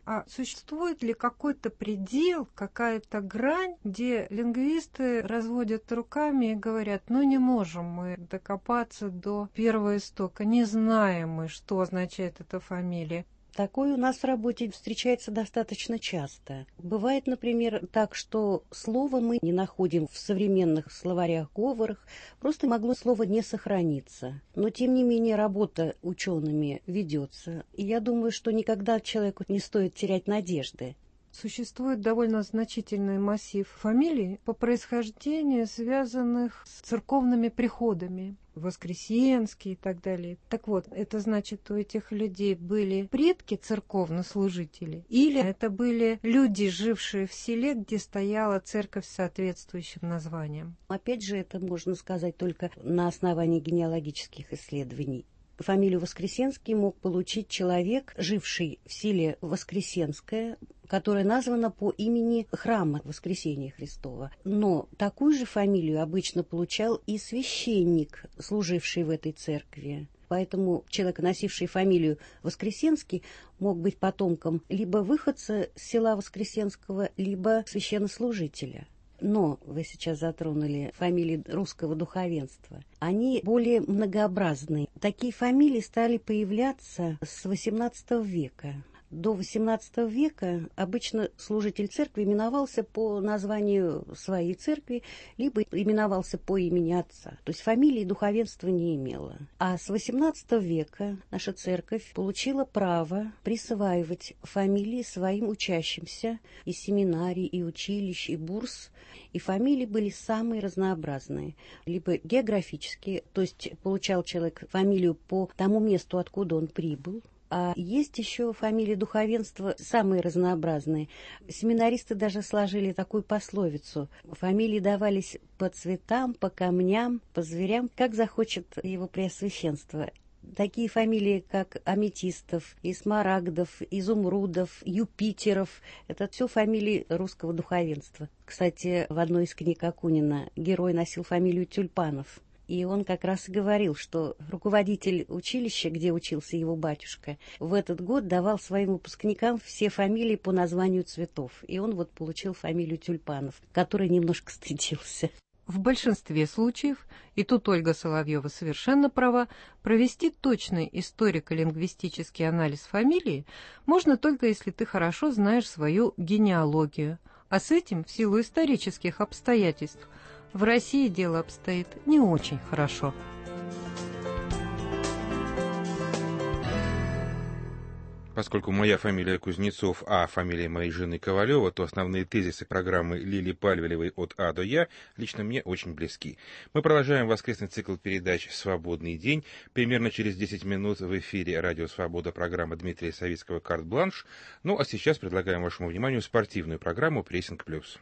А существует ли какой-то предел, какая-то грань, где лингвисты разводят руками и говорят, ну не можем мы докопаться до первого истока, не знаем мы, что означает эта фамилия? Такое у нас в работе встречается достаточно часто. Бывает, например, так, что слово мы не находим в современных словарях-говорах, просто могло слово не сохраниться. Но, тем не менее, работа учеными ведется. И я думаю, что никогда человеку не стоит терять надежды. Существует довольно значительный массив фамилий по происхождению, связанных с церковными приходами, Воскресенский и так далее. Так вот, это значит, у этих людей были предки церковнослужители, или это были люди, жившие в селе, где стояла церковь с соответствующим названием? Опять же, это можно сказать только на основании генеалогических исследований. Фамилию Воскресенский мог получить человек, живший в селе Воскресенское, которое названо по имени храма Воскресения Христова. Но такую же фамилию обычно получал и священник, служивший в этой церкви. Поэтому человек, носивший фамилию Воскресенский, мог быть потомком либо выходца с села Воскресенского, либо священнослужителя. Но вы сейчас затронули фамилии русского духовенства. Они более многообразны. Такие фамилии стали появляться с восемнадцатого века. До восемнадцатого века обычно служитель церкви именовался по названию своей церкви, либо именовался по имени отца. То есть фамилии духовенства не имело. А с восемнадцатого века наша церковь получила право присваивать фамилии своим учащимся из семинарий, и училищ, и бурс. И фамилии были самые разнообразные. Либо географические, то есть получал человек фамилию по тому месту, откуда он прибыл. А есть еще фамилии духовенства самые разнообразные. Семинаристы даже сложили такую пословицу. Фамилии давались по цветам, по камням, по зверям, как захочет его преосвященство. Такие фамилии, как аметистов, и смарагдов, изумрудов, Юпитеров – это все фамилии русского духовенства. Кстати, в одной из книг Акунина герой носил фамилию Тюльпанов. И он как раз и говорил, что руководитель училища, где учился его батюшка, в этот год давал своим выпускникам все фамилии по названию цветов. И он вот получил фамилию Тюльпанов, который немножко стыдился. В большинстве случаев, и тут Ольга Соловьева совершенно права, провести точный историко-лингвистический анализ фамилии можно только если ты хорошо знаешь свою генеалогию. А с этим, в силу исторических обстоятельств, в России дело обстоит не очень хорошо. Поскольку моя фамилия Кузнецов, а фамилия моей жены Ковалева, то основные тезисы программы Лили Пальвелевой от А до Я лично мне очень близки. Мы продолжаем воскресный цикл передач «Свободный день». Примерно через десять минут в эфире «Радио Свобода» программа Дмитрия Савицкого «Карт-бланш». Ну а сейчас предлагаем вашему вниманию спортивную программу «Прессинг плюс».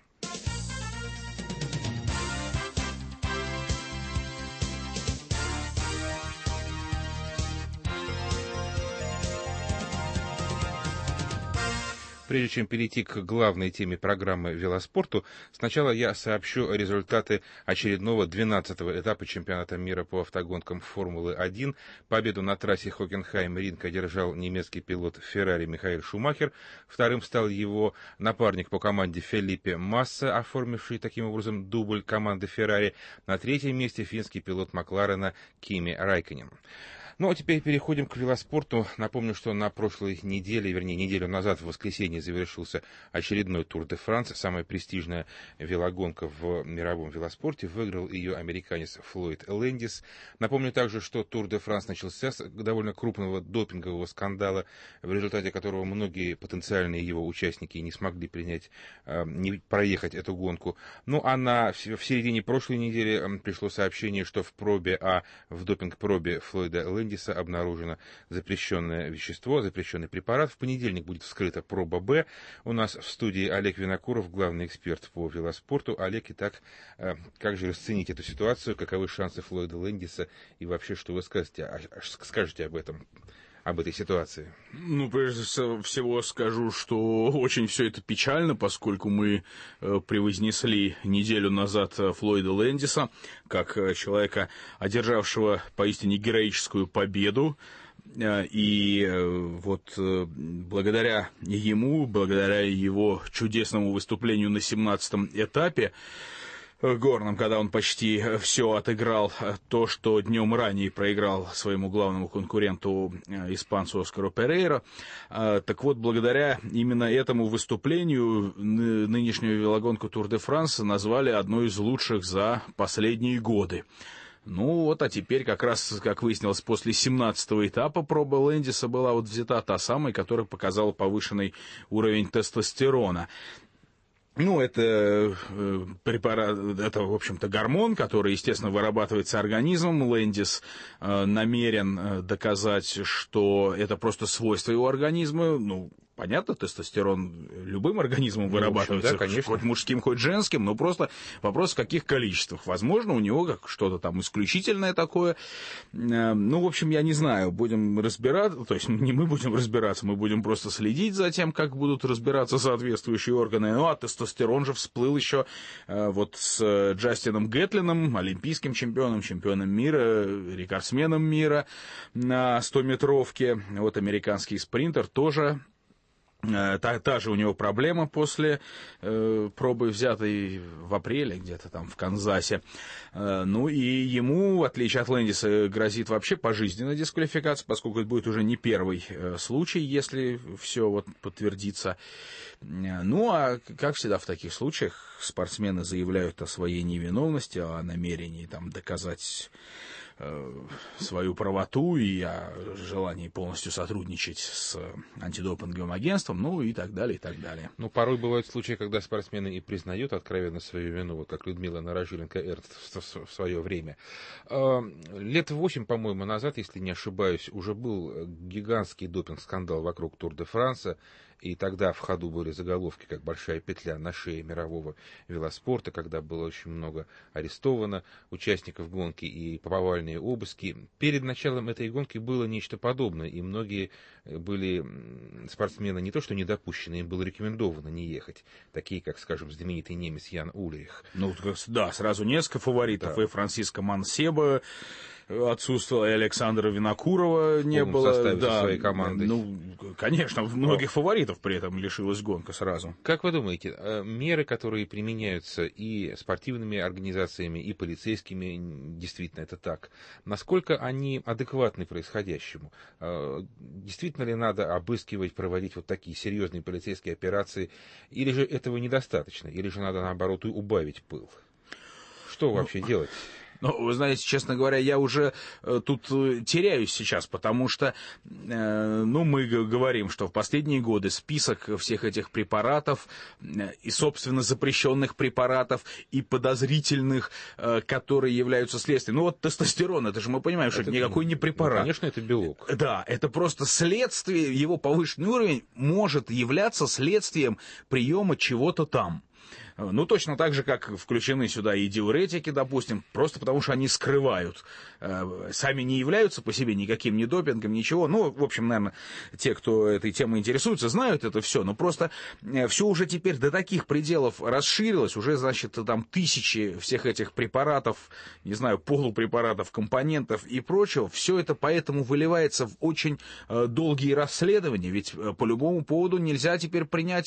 Прежде чем перейти к главной теме программы «Велоспорту», сначала я сообщу результаты очередного двенадцатого этапа чемпионата мира по автогонкам Формулы один. Победу на трассе Хокенхайм-Ринг одержал немецкий пилот Феррари Михаэль Шумахер. Вторым стал его напарник по команде Фелипе Масса, оформивший таким образом дубль команды Феррари. На третьем месте финский пилот Макларена Кими Райкконен. Ну, а теперь переходим к велоспорту. Напомню, что на прошлой неделе, вернее, неделю назад, в воскресенье, завершился очередной Тур де Франс, самая престижная велогонка в мировом велоспорте. Выиграл ее американец Флойд Лэндис. Напомню также, что Тур де Франс начался с довольно крупного допингового скандала, в результате которого многие потенциальные его участники не смогли принять, не проехать эту гонку. Ну, а на, в середине прошлой недели пришло сообщение, что в пробе А, в допинг-пробе Флойда Лэндиса, обнаружено запрещенное вещество, запрещенный препарат. В понедельник будет вскрыта проба Б. У нас в студии Олег Винокуров, главный эксперт по велоспорту. Олег, итак, как же расценить эту ситуацию? Каковы шансы Флойда Лэндиса? И вообще, что вы скажете, скажете об этом? Об этой ситуации? Ну, прежде всего скажу, что очень все это печально, поскольку мы превознесли неделю назад Флойда Лэндиса как человека, одержавшего поистине героическую победу. И вот благодаря ему, благодаря его чудесному выступлению на семнадцатом этапе горном, когда он почти все отыграл то, что днем ранее проиграл своему главному конкуренту, испанцу Оскару Перейро. Так вот, благодаря именно этому выступлению нынешнюю велогонку Тур де Франс назвали одной из лучших за последние годы. Ну вот, а теперь как раз, как выяснилось, после семнадцатого этапа проба Лэндиса была вот взята та самая, которая показала повышенный уровень тестостерона. Ну, это э, препарат, это, в общем-то, гормон, который, естественно, вырабатывается организмом. Лэндис э, намерен э, доказать, что это просто свойство его организма. Ну, понятно, тестостерон любым организмом ну, вырабатывается, да, конечно. Хоть мужским, хоть женским, но просто вопрос в каких количествах. Возможно, у него как что-то там исключительное такое. Ну, в общем, я не знаю, будем разбираться, то есть не мы будем разбираться, мы будем просто следить за тем, как будут разбираться соответствующие органы. Ну, а тестостерон же всплыл еще вот с Джастином Гэтлином, олимпийским чемпионом, чемпионом мира, рекордсменом мира на стометровке. Вот американский спринтер тоже. Та, та же у него проблема после э, пробы, взятой в апреле где-то там в Канзасе. Э, ну и ему, в отличие от Лэндиса, грозит вообще пожизненная дисквалификация, поскольку это будет уже не первый э, случай, если все вот подтвердится. Ну а, как всегда в таких случаях, спортсмены заявляют о своей невиновности, о намерении там доказать свою правоту и о желании полностью сотрудничать с антидопинговым агентством, ну и так далее, и так далее. Ну, порой бывают случаи, когда спортсмены и признают откровенно свою вину, вот как Людмила Нарожиленко-Эрт в свое время. Лет восемь, по-моему, назад, если не ошибаюсь, уже был гигантский допинг-скандал вокруг Тур де Франса, и тогда в ходу были заголовки, как большая петля на шее мирового велоспорта, когда было очень много арестовано участников гонки и повальные обыски. Перед началом этой гонки было нечто подобное, и многие были спортсмены не то что не допущены, им было рекомендовано не ехать. Такие, как, скажем, знаменитый немец Ян Ульрих. Ну, да, сразу несколько фаворитов, да. И Франциско Мансебо отсутствовало, и Александра Винокурова не в было. Составе да, своей команды. Ну, конечно, многих фаворитов при этом лишилась гонка сразу. Как вы думаете, меры, которые применяются и спортивными организациями, и полицейскими, действительно это так, насколько они адекватны происходящему? Действительно ли надо обыскивать, проводить вот такие серьезные полицейские операции, или же этого недостаточно, или же надо, наоборот, убавить пыл? Что вообще ну... делать? Ну, вы знаете, честно говоря, я уже э, тут э, теряюсь сейчас, потому что, э, ну, мы говорим, что в последние годы список всех этих препаратов э, и, собственно, запрещенных препаратов и подозрительных, э, которые являются следствием. Ну, вот тестостерон, это же мы понимаем, что это никакой не препарат. Ну, конечно, это белок. Да, это просто следствие, его повышенный уровень может являться следствием приема чего-то там. Ну, точно так же, как включены сюда и диуретики, допустим, просто потому что они скрывают. Сами не являются по себе никаким ни допингом, ничего. Ну, в общем, наверное, те, кто этой темой интересуется, знают это все. Но просто все уже теперь до таких пределов расширилось. Уже, значит, там тысячи всех этих препаратов, не знаю, полупрепаратов, компонентов и прочего. Все это поэтому выливается в очень долгие расследования. Ведь по любому поводу нельзя теперь принять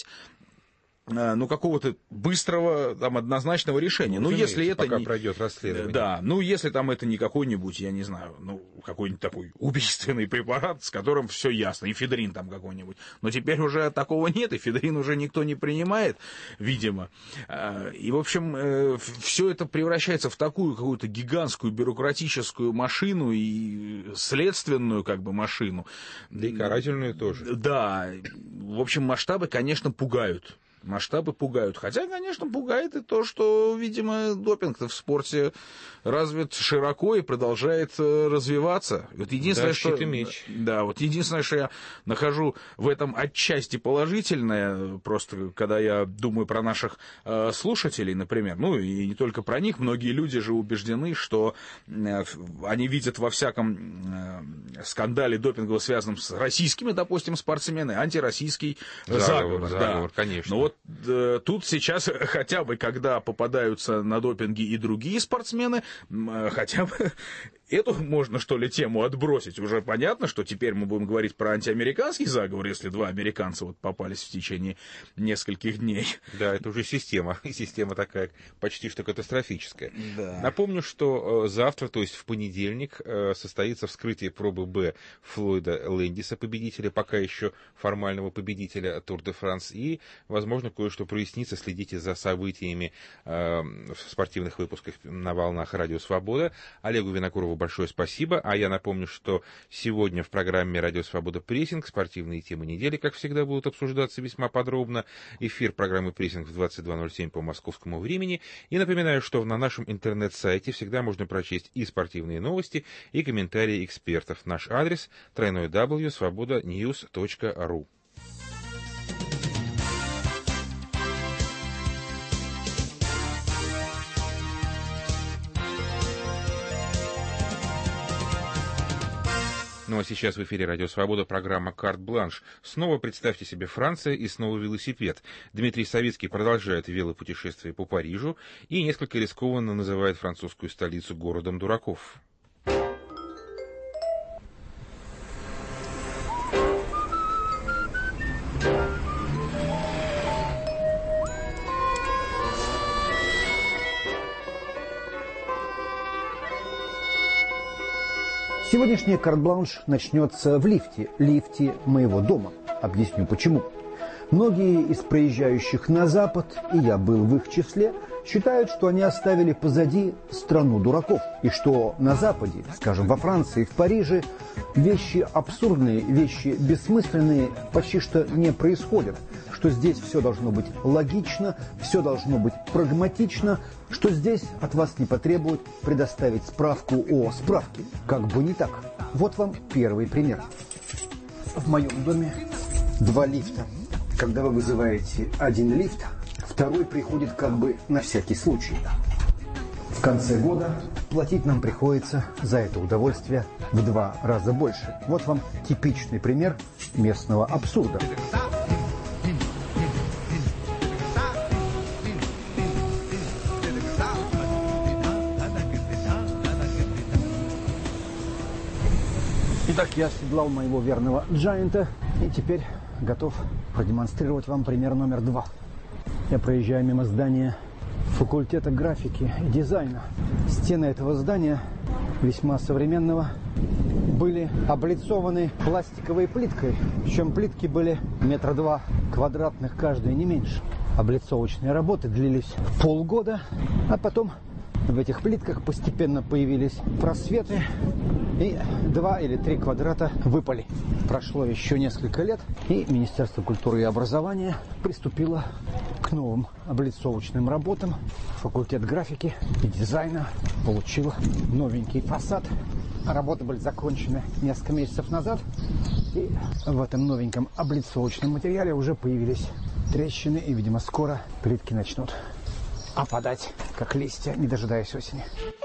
ну, какого-то быстрого, там, однозначного решения. Ну, если это пока не... пройдет расследование. Да, ну, если там это не какой-нибудь, я не знаю, ну, какой-нибудь такой убийственный препарат, с которым все ясно, эфедрин там какой-нибудь. Но теперь уже такого нет, эфедрин уже никто не принимает, видимо. И, в общем, все это превращается в такую какую-то гигантскую бюрократическую машину и следственную, как бы, машину. Да и карательную тоже. Да, в общем, масштабы, конечно, пугают. Масштабы пугают. Хотя, конечно, пугает и то, что, видимо, допинг-то в спорте развит широко и продолжает развиваться. Вот единственное, да, что, щит и меч. Да, вот единственное, что я нахожу в этом отчасти положительное, просто когда я думаю про наших э, слушателей, например, ну и не только про них, многие люди же убеждены, что э, они видят во всяком э, скандале допинговом, связанном с российскими, допустим, спортсменами, антироссийский заговор. Заговор, заговор, да. Конечно. Но вот э, тут сейчас хотя бы, когда попадаются на допинге и другие спортсмены, э, хотя бы эту можно, что ли, тему отбросить? Уже понятно, что теперь мы будем говорить про антиамериканский заговор, если два американца вот попались в течение нескольких дней. Да, это уже система. Система такая почти что катастрофическая. Да. Напомню, что завтра, то есть в понедельник, состоится вскрытие пробы Б Флойда Лэндиса, победителя, пока еще формального победителя Тур де Франс. И, возможно, кое-что прояснится. Следите за событиями э, в спортивных выпусках на волнах Радио Свобода. Олегу Винокурову большое спасибо. А я напомню, что сегодня в программе «Радио Свобода. Прессинг» спортивные темы недели, как всегда, будут обсуждаться весьма подробно. Эфир программы «Прессинг» в двадцать два ноль семь по московскому времени. И напоминаю, что на нашем интернет-сайте всегда можно прочесть и спортивные новости, и комментарии экспертов. Наш адрес – дабл ю дабл ю дабл ю точка свобода ньюс точка ру. Ну а сейчас в эфире «Радио Свобода» программа «Карт-бланш». Снова представьте себе Франция и снова велосипед. Дмитрий Савицкий продолжает велопутешествие по Парижу и несколько рискованно называет французскую столицу городом дураков. Сегодняшний карт-бланш начнется в лифте, лифте моего дома. Объясню почему. Многие из проезжающих на Запад, и я был в их числе, считают, что они оставили позади страну дураков. И что на Западе, скажем, во Франции, в Париже, вещи абсурдные, вещи бессмысленные почти что не происходят. Что здесь все должно быть логично, все должно быть прагматично, что здесь от вас не потребуют предоставить справку о справке. Как бы не так. Вот вам первый пример. В моем доме два лифта. Когда вы вызываете один лифт, второй приходит как бы на всякий случай. В конце года платить нам приходится за это удовольствие в два раза больше. Вот вам типичный пример местного абсурда. Итак, я оседлал моего верного Джайанта и теперь готов продемонстрировать вам пример номер два. Я проезжаю мимо здания факультета графики и дизайна. Стены этого здания, весьма современного, были облицованы пластиковой плиткой. Причем плитки были метра два квадратных каждая, не меньше. Облицовочные работы длились полгода, а потом в этих плитках постепенно появились просветы, и два или три квадрата выпали. Прошло еще несколько лет, и Министерство культуры и образования приступило к новым облицовочным работам. Факультет графики и дизайна получил новенький фасад. Работы были закончены несколько месяцев назад, и в этом новеньком облицовочном материале уже появились трещины, и, видимо, скоро плитки начнут опадать, как листья, не дожидаясь осени.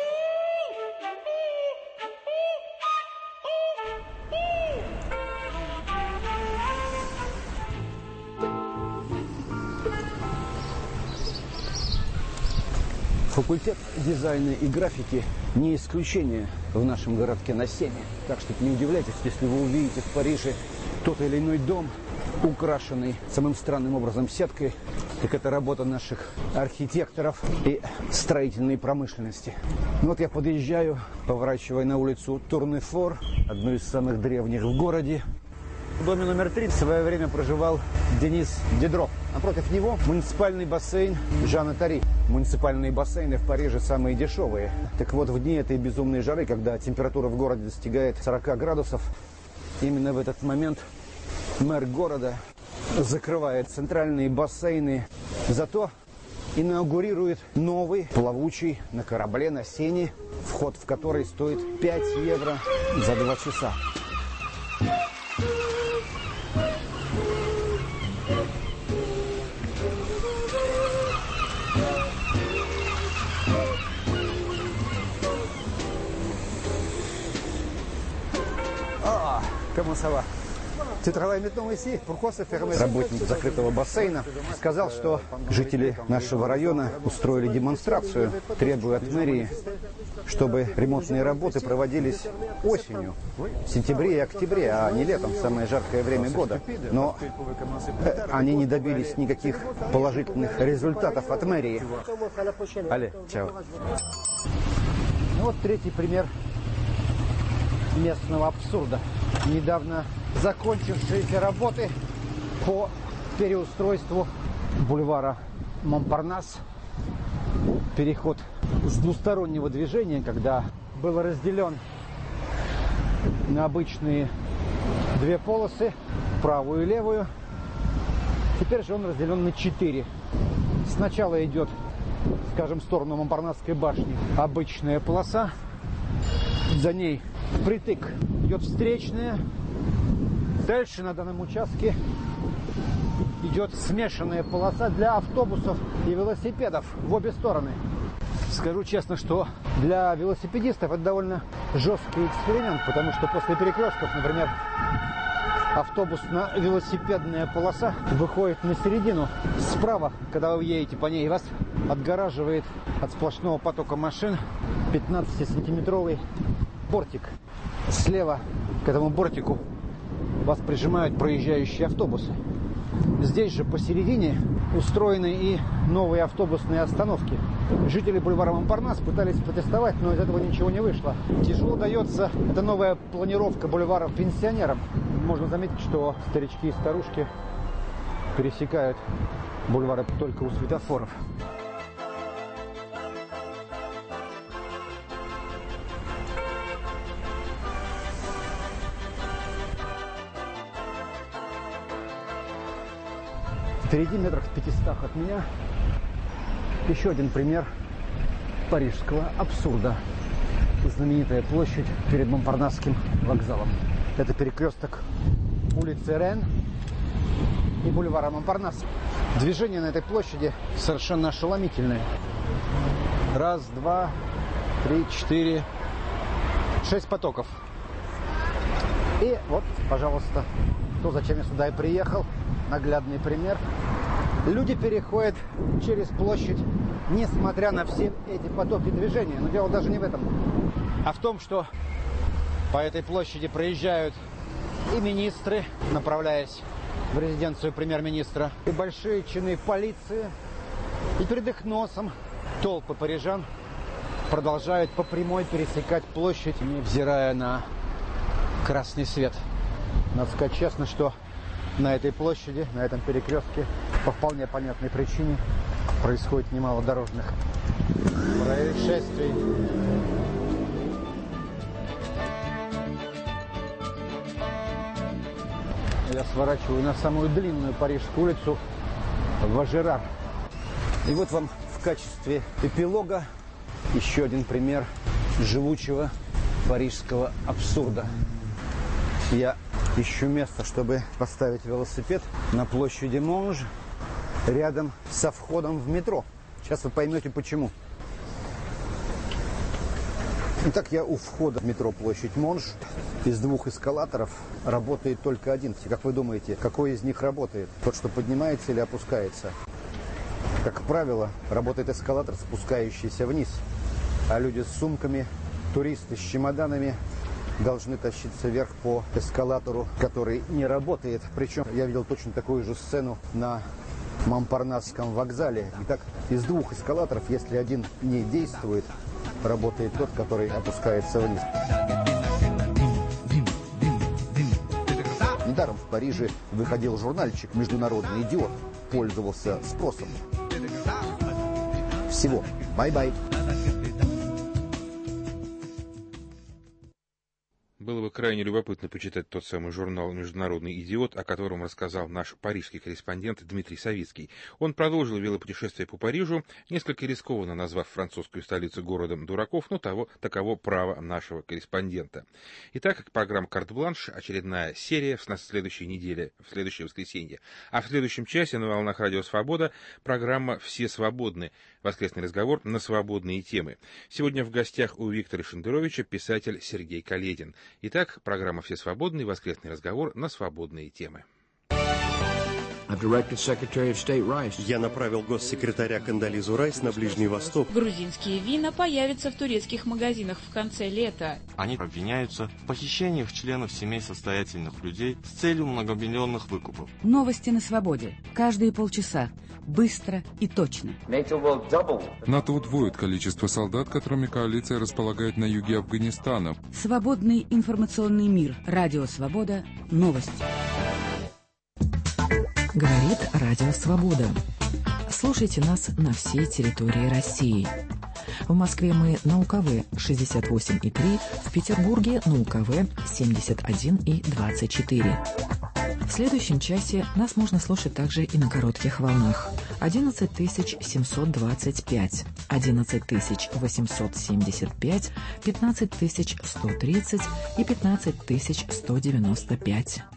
Факультет дизайна и графики не исключение в нашем городке на Сене. Так что не удивляйтесь, если вы увидите в Париже тот или иной дом, украшенный самым странным образом сеткой, так это работа наших архитекторов и строительной промышленности. Ну вот я подъезжаю, поворачивая на улицу Турнефор, одну из самых древних в городе. В доме номер три в свое время проживал Денис Дидро. Напротив него муниципальный бассейн Жана Тари. Муниципальные бассейны в Париже самые дешевые. Так вот, в дни этой безумной жары, когда температура в городе достигает сорок градусов, именно в этот момент мэр города закрывает центральные бассейны, зато инаугурирует новый плавучий на корабле на Сене, вход в который стоит пять евро за два часа. Comment ça va? Работник закрытого бассейна сказал, что жители нашего района устроили демонстрацию, требуя от мэрии, чтобы ремонтные работы проводились осенью, в сентябре и октябре, а не летом, самое жаркое время года. Но они не добились никаких положительных результатов от мэрии. Алле, чао. Ну вот третий пример местного абсурда. Недавно закончившиеся работы по переустройству бульвара Монпарнас. Переход с двустороннего движения, когда был разделен на обычные две полосы, правую и левую. Теперь же он разделен на четыре. Сначала идет, скажем, в сторону Монпарнасской башни обычная полоса. За ней впритык идет встречная. Дальше на данном участке идет смешанная полоса для автобусов и велосипедов в обе стороны. Скажу честно, что для велосипедистов это довольно жесткий эксперимент, потому что после перекрестков, например, автобусно-велосипедная полоса выходит на середину. Справа, когда вы едете по ней, вас отгораживает от сплошного потока машин пятнадцатисантиметровый бортик. Слева к этому бортику вас прижимают проезжающие автобусы. Здесь же посередине устроены и новые автобусные остановки. Жители бульвара Монпарнас пытались протестовать, но из этого ничего не вышло. Тяжело дается эта новая планировка бульвара пенсионерам. Можно заметить, что старички и старушки пересекают бульвары только у светофоров. Впереди, метрах в пятистах от меня, еще один пример парижского абсурда. Знаменитая площадь перед Монпарнасским вокзалом. Это перекресток улицы Рен и бульвара Монпарнас. Движение на этой площади совершенно ошеломительное. Раз, два, три, четыре, шесть потоков. И вот, пожалуйста, то, зачем я сюда и приехал. Наглядный пример. Люди переходят через площадь, несмотря на все эти потоки движения. Но дело даже не в этом, а в том, что по этой площади проезжают и министры, направляясь в резиденцию премьер-министра, и большие чины полиции, и перед их носом толпы парижан продолжают по прямой пересекать площадь, невзирая на красный свет. Надо сказать честно, что на этой площади, на этом перекрестке, по вполне понятной причине, происходит немало дорожных происшествий. Я сворачиваю на самую длинную парижскую улицу Важерар. И вот вам в качестве эпилога еще один пример живучего парижского абсурда. Я ищу место, чтобы поставить велосипед на площади Монж, рядом со входом в метро. Сейчас вы поймете, почему. Итак, я у входа в метро площадь Монж. Из двух эскалаторов работает только один. Как вы думаете, какой из них работает? Тот, что поднимается или опускается? Как правило, работает эскалатор, спускающийся вниз. А люди с сумками, туристы с чемоданами должны тащиться вверх по эскалатору, который не работает. Причем я видел точно такую же сцену на Монпарнасском вокзале. Итак, из двух эскалаторов, если один не действует, работает тот, который опускается вниз. Недаром в Париже выходил журнальчик «Международный идиот». Пользовался спросом. Всего. Бай-бай. Было бы крайне любопытно почитать тот самый журнал «Международный идиот», о котором рассказал наш парижский корреспондент Дмитрий Савицкий. Он продолжил велопутешествие по Парижу, несколько рискованно назвав французскую столицу городом дураков, но того, таково право нашего корреспондента. Итак, программа «Карт-бланш», очередная серия на следующей неделе, в следующее воскресенье. А в следующем часе на волнах Радио Свобода программа «Все свободны». Воскресный разговор на свободные темы. Сегодня в гостях у Виктора Шендеровича писатель Сергей Каледин. Итак, Итак, программа «Все свободные», воскресный разговор на свободные темы. Я направил госсекретаря Кондолизу Райс на Ближний Восток. Грузинские вина появятся в турецких магазинах в конце лета. Они обвиняются в похищениях членов семей состоятельных людей с целью многомиллионных выкупов. Новости на свободе. Каждые полчаса. Быстро и точно. НАТО удвоит количество солдат, которыми коалиция располагает на юге Афганистана. Свободный информационный мир. Радио «Свобода». Новости. Говорит Радио Свобода. Слушайте нас на всей территории России. В Москве мы на У К В шестьдесят восемь и три, в Петербурге на У К В семьдесят один и двадцать четыре. В следующем часе нас можно слушать также и на коротких волнах. одиннадцать тысяч семьсот двадцать пять, одиннадцать тысяч восемьсот семьдесят пять, пятнадцать тысяч сто тридцать и пятнадцать тысяч сто девяносто пять.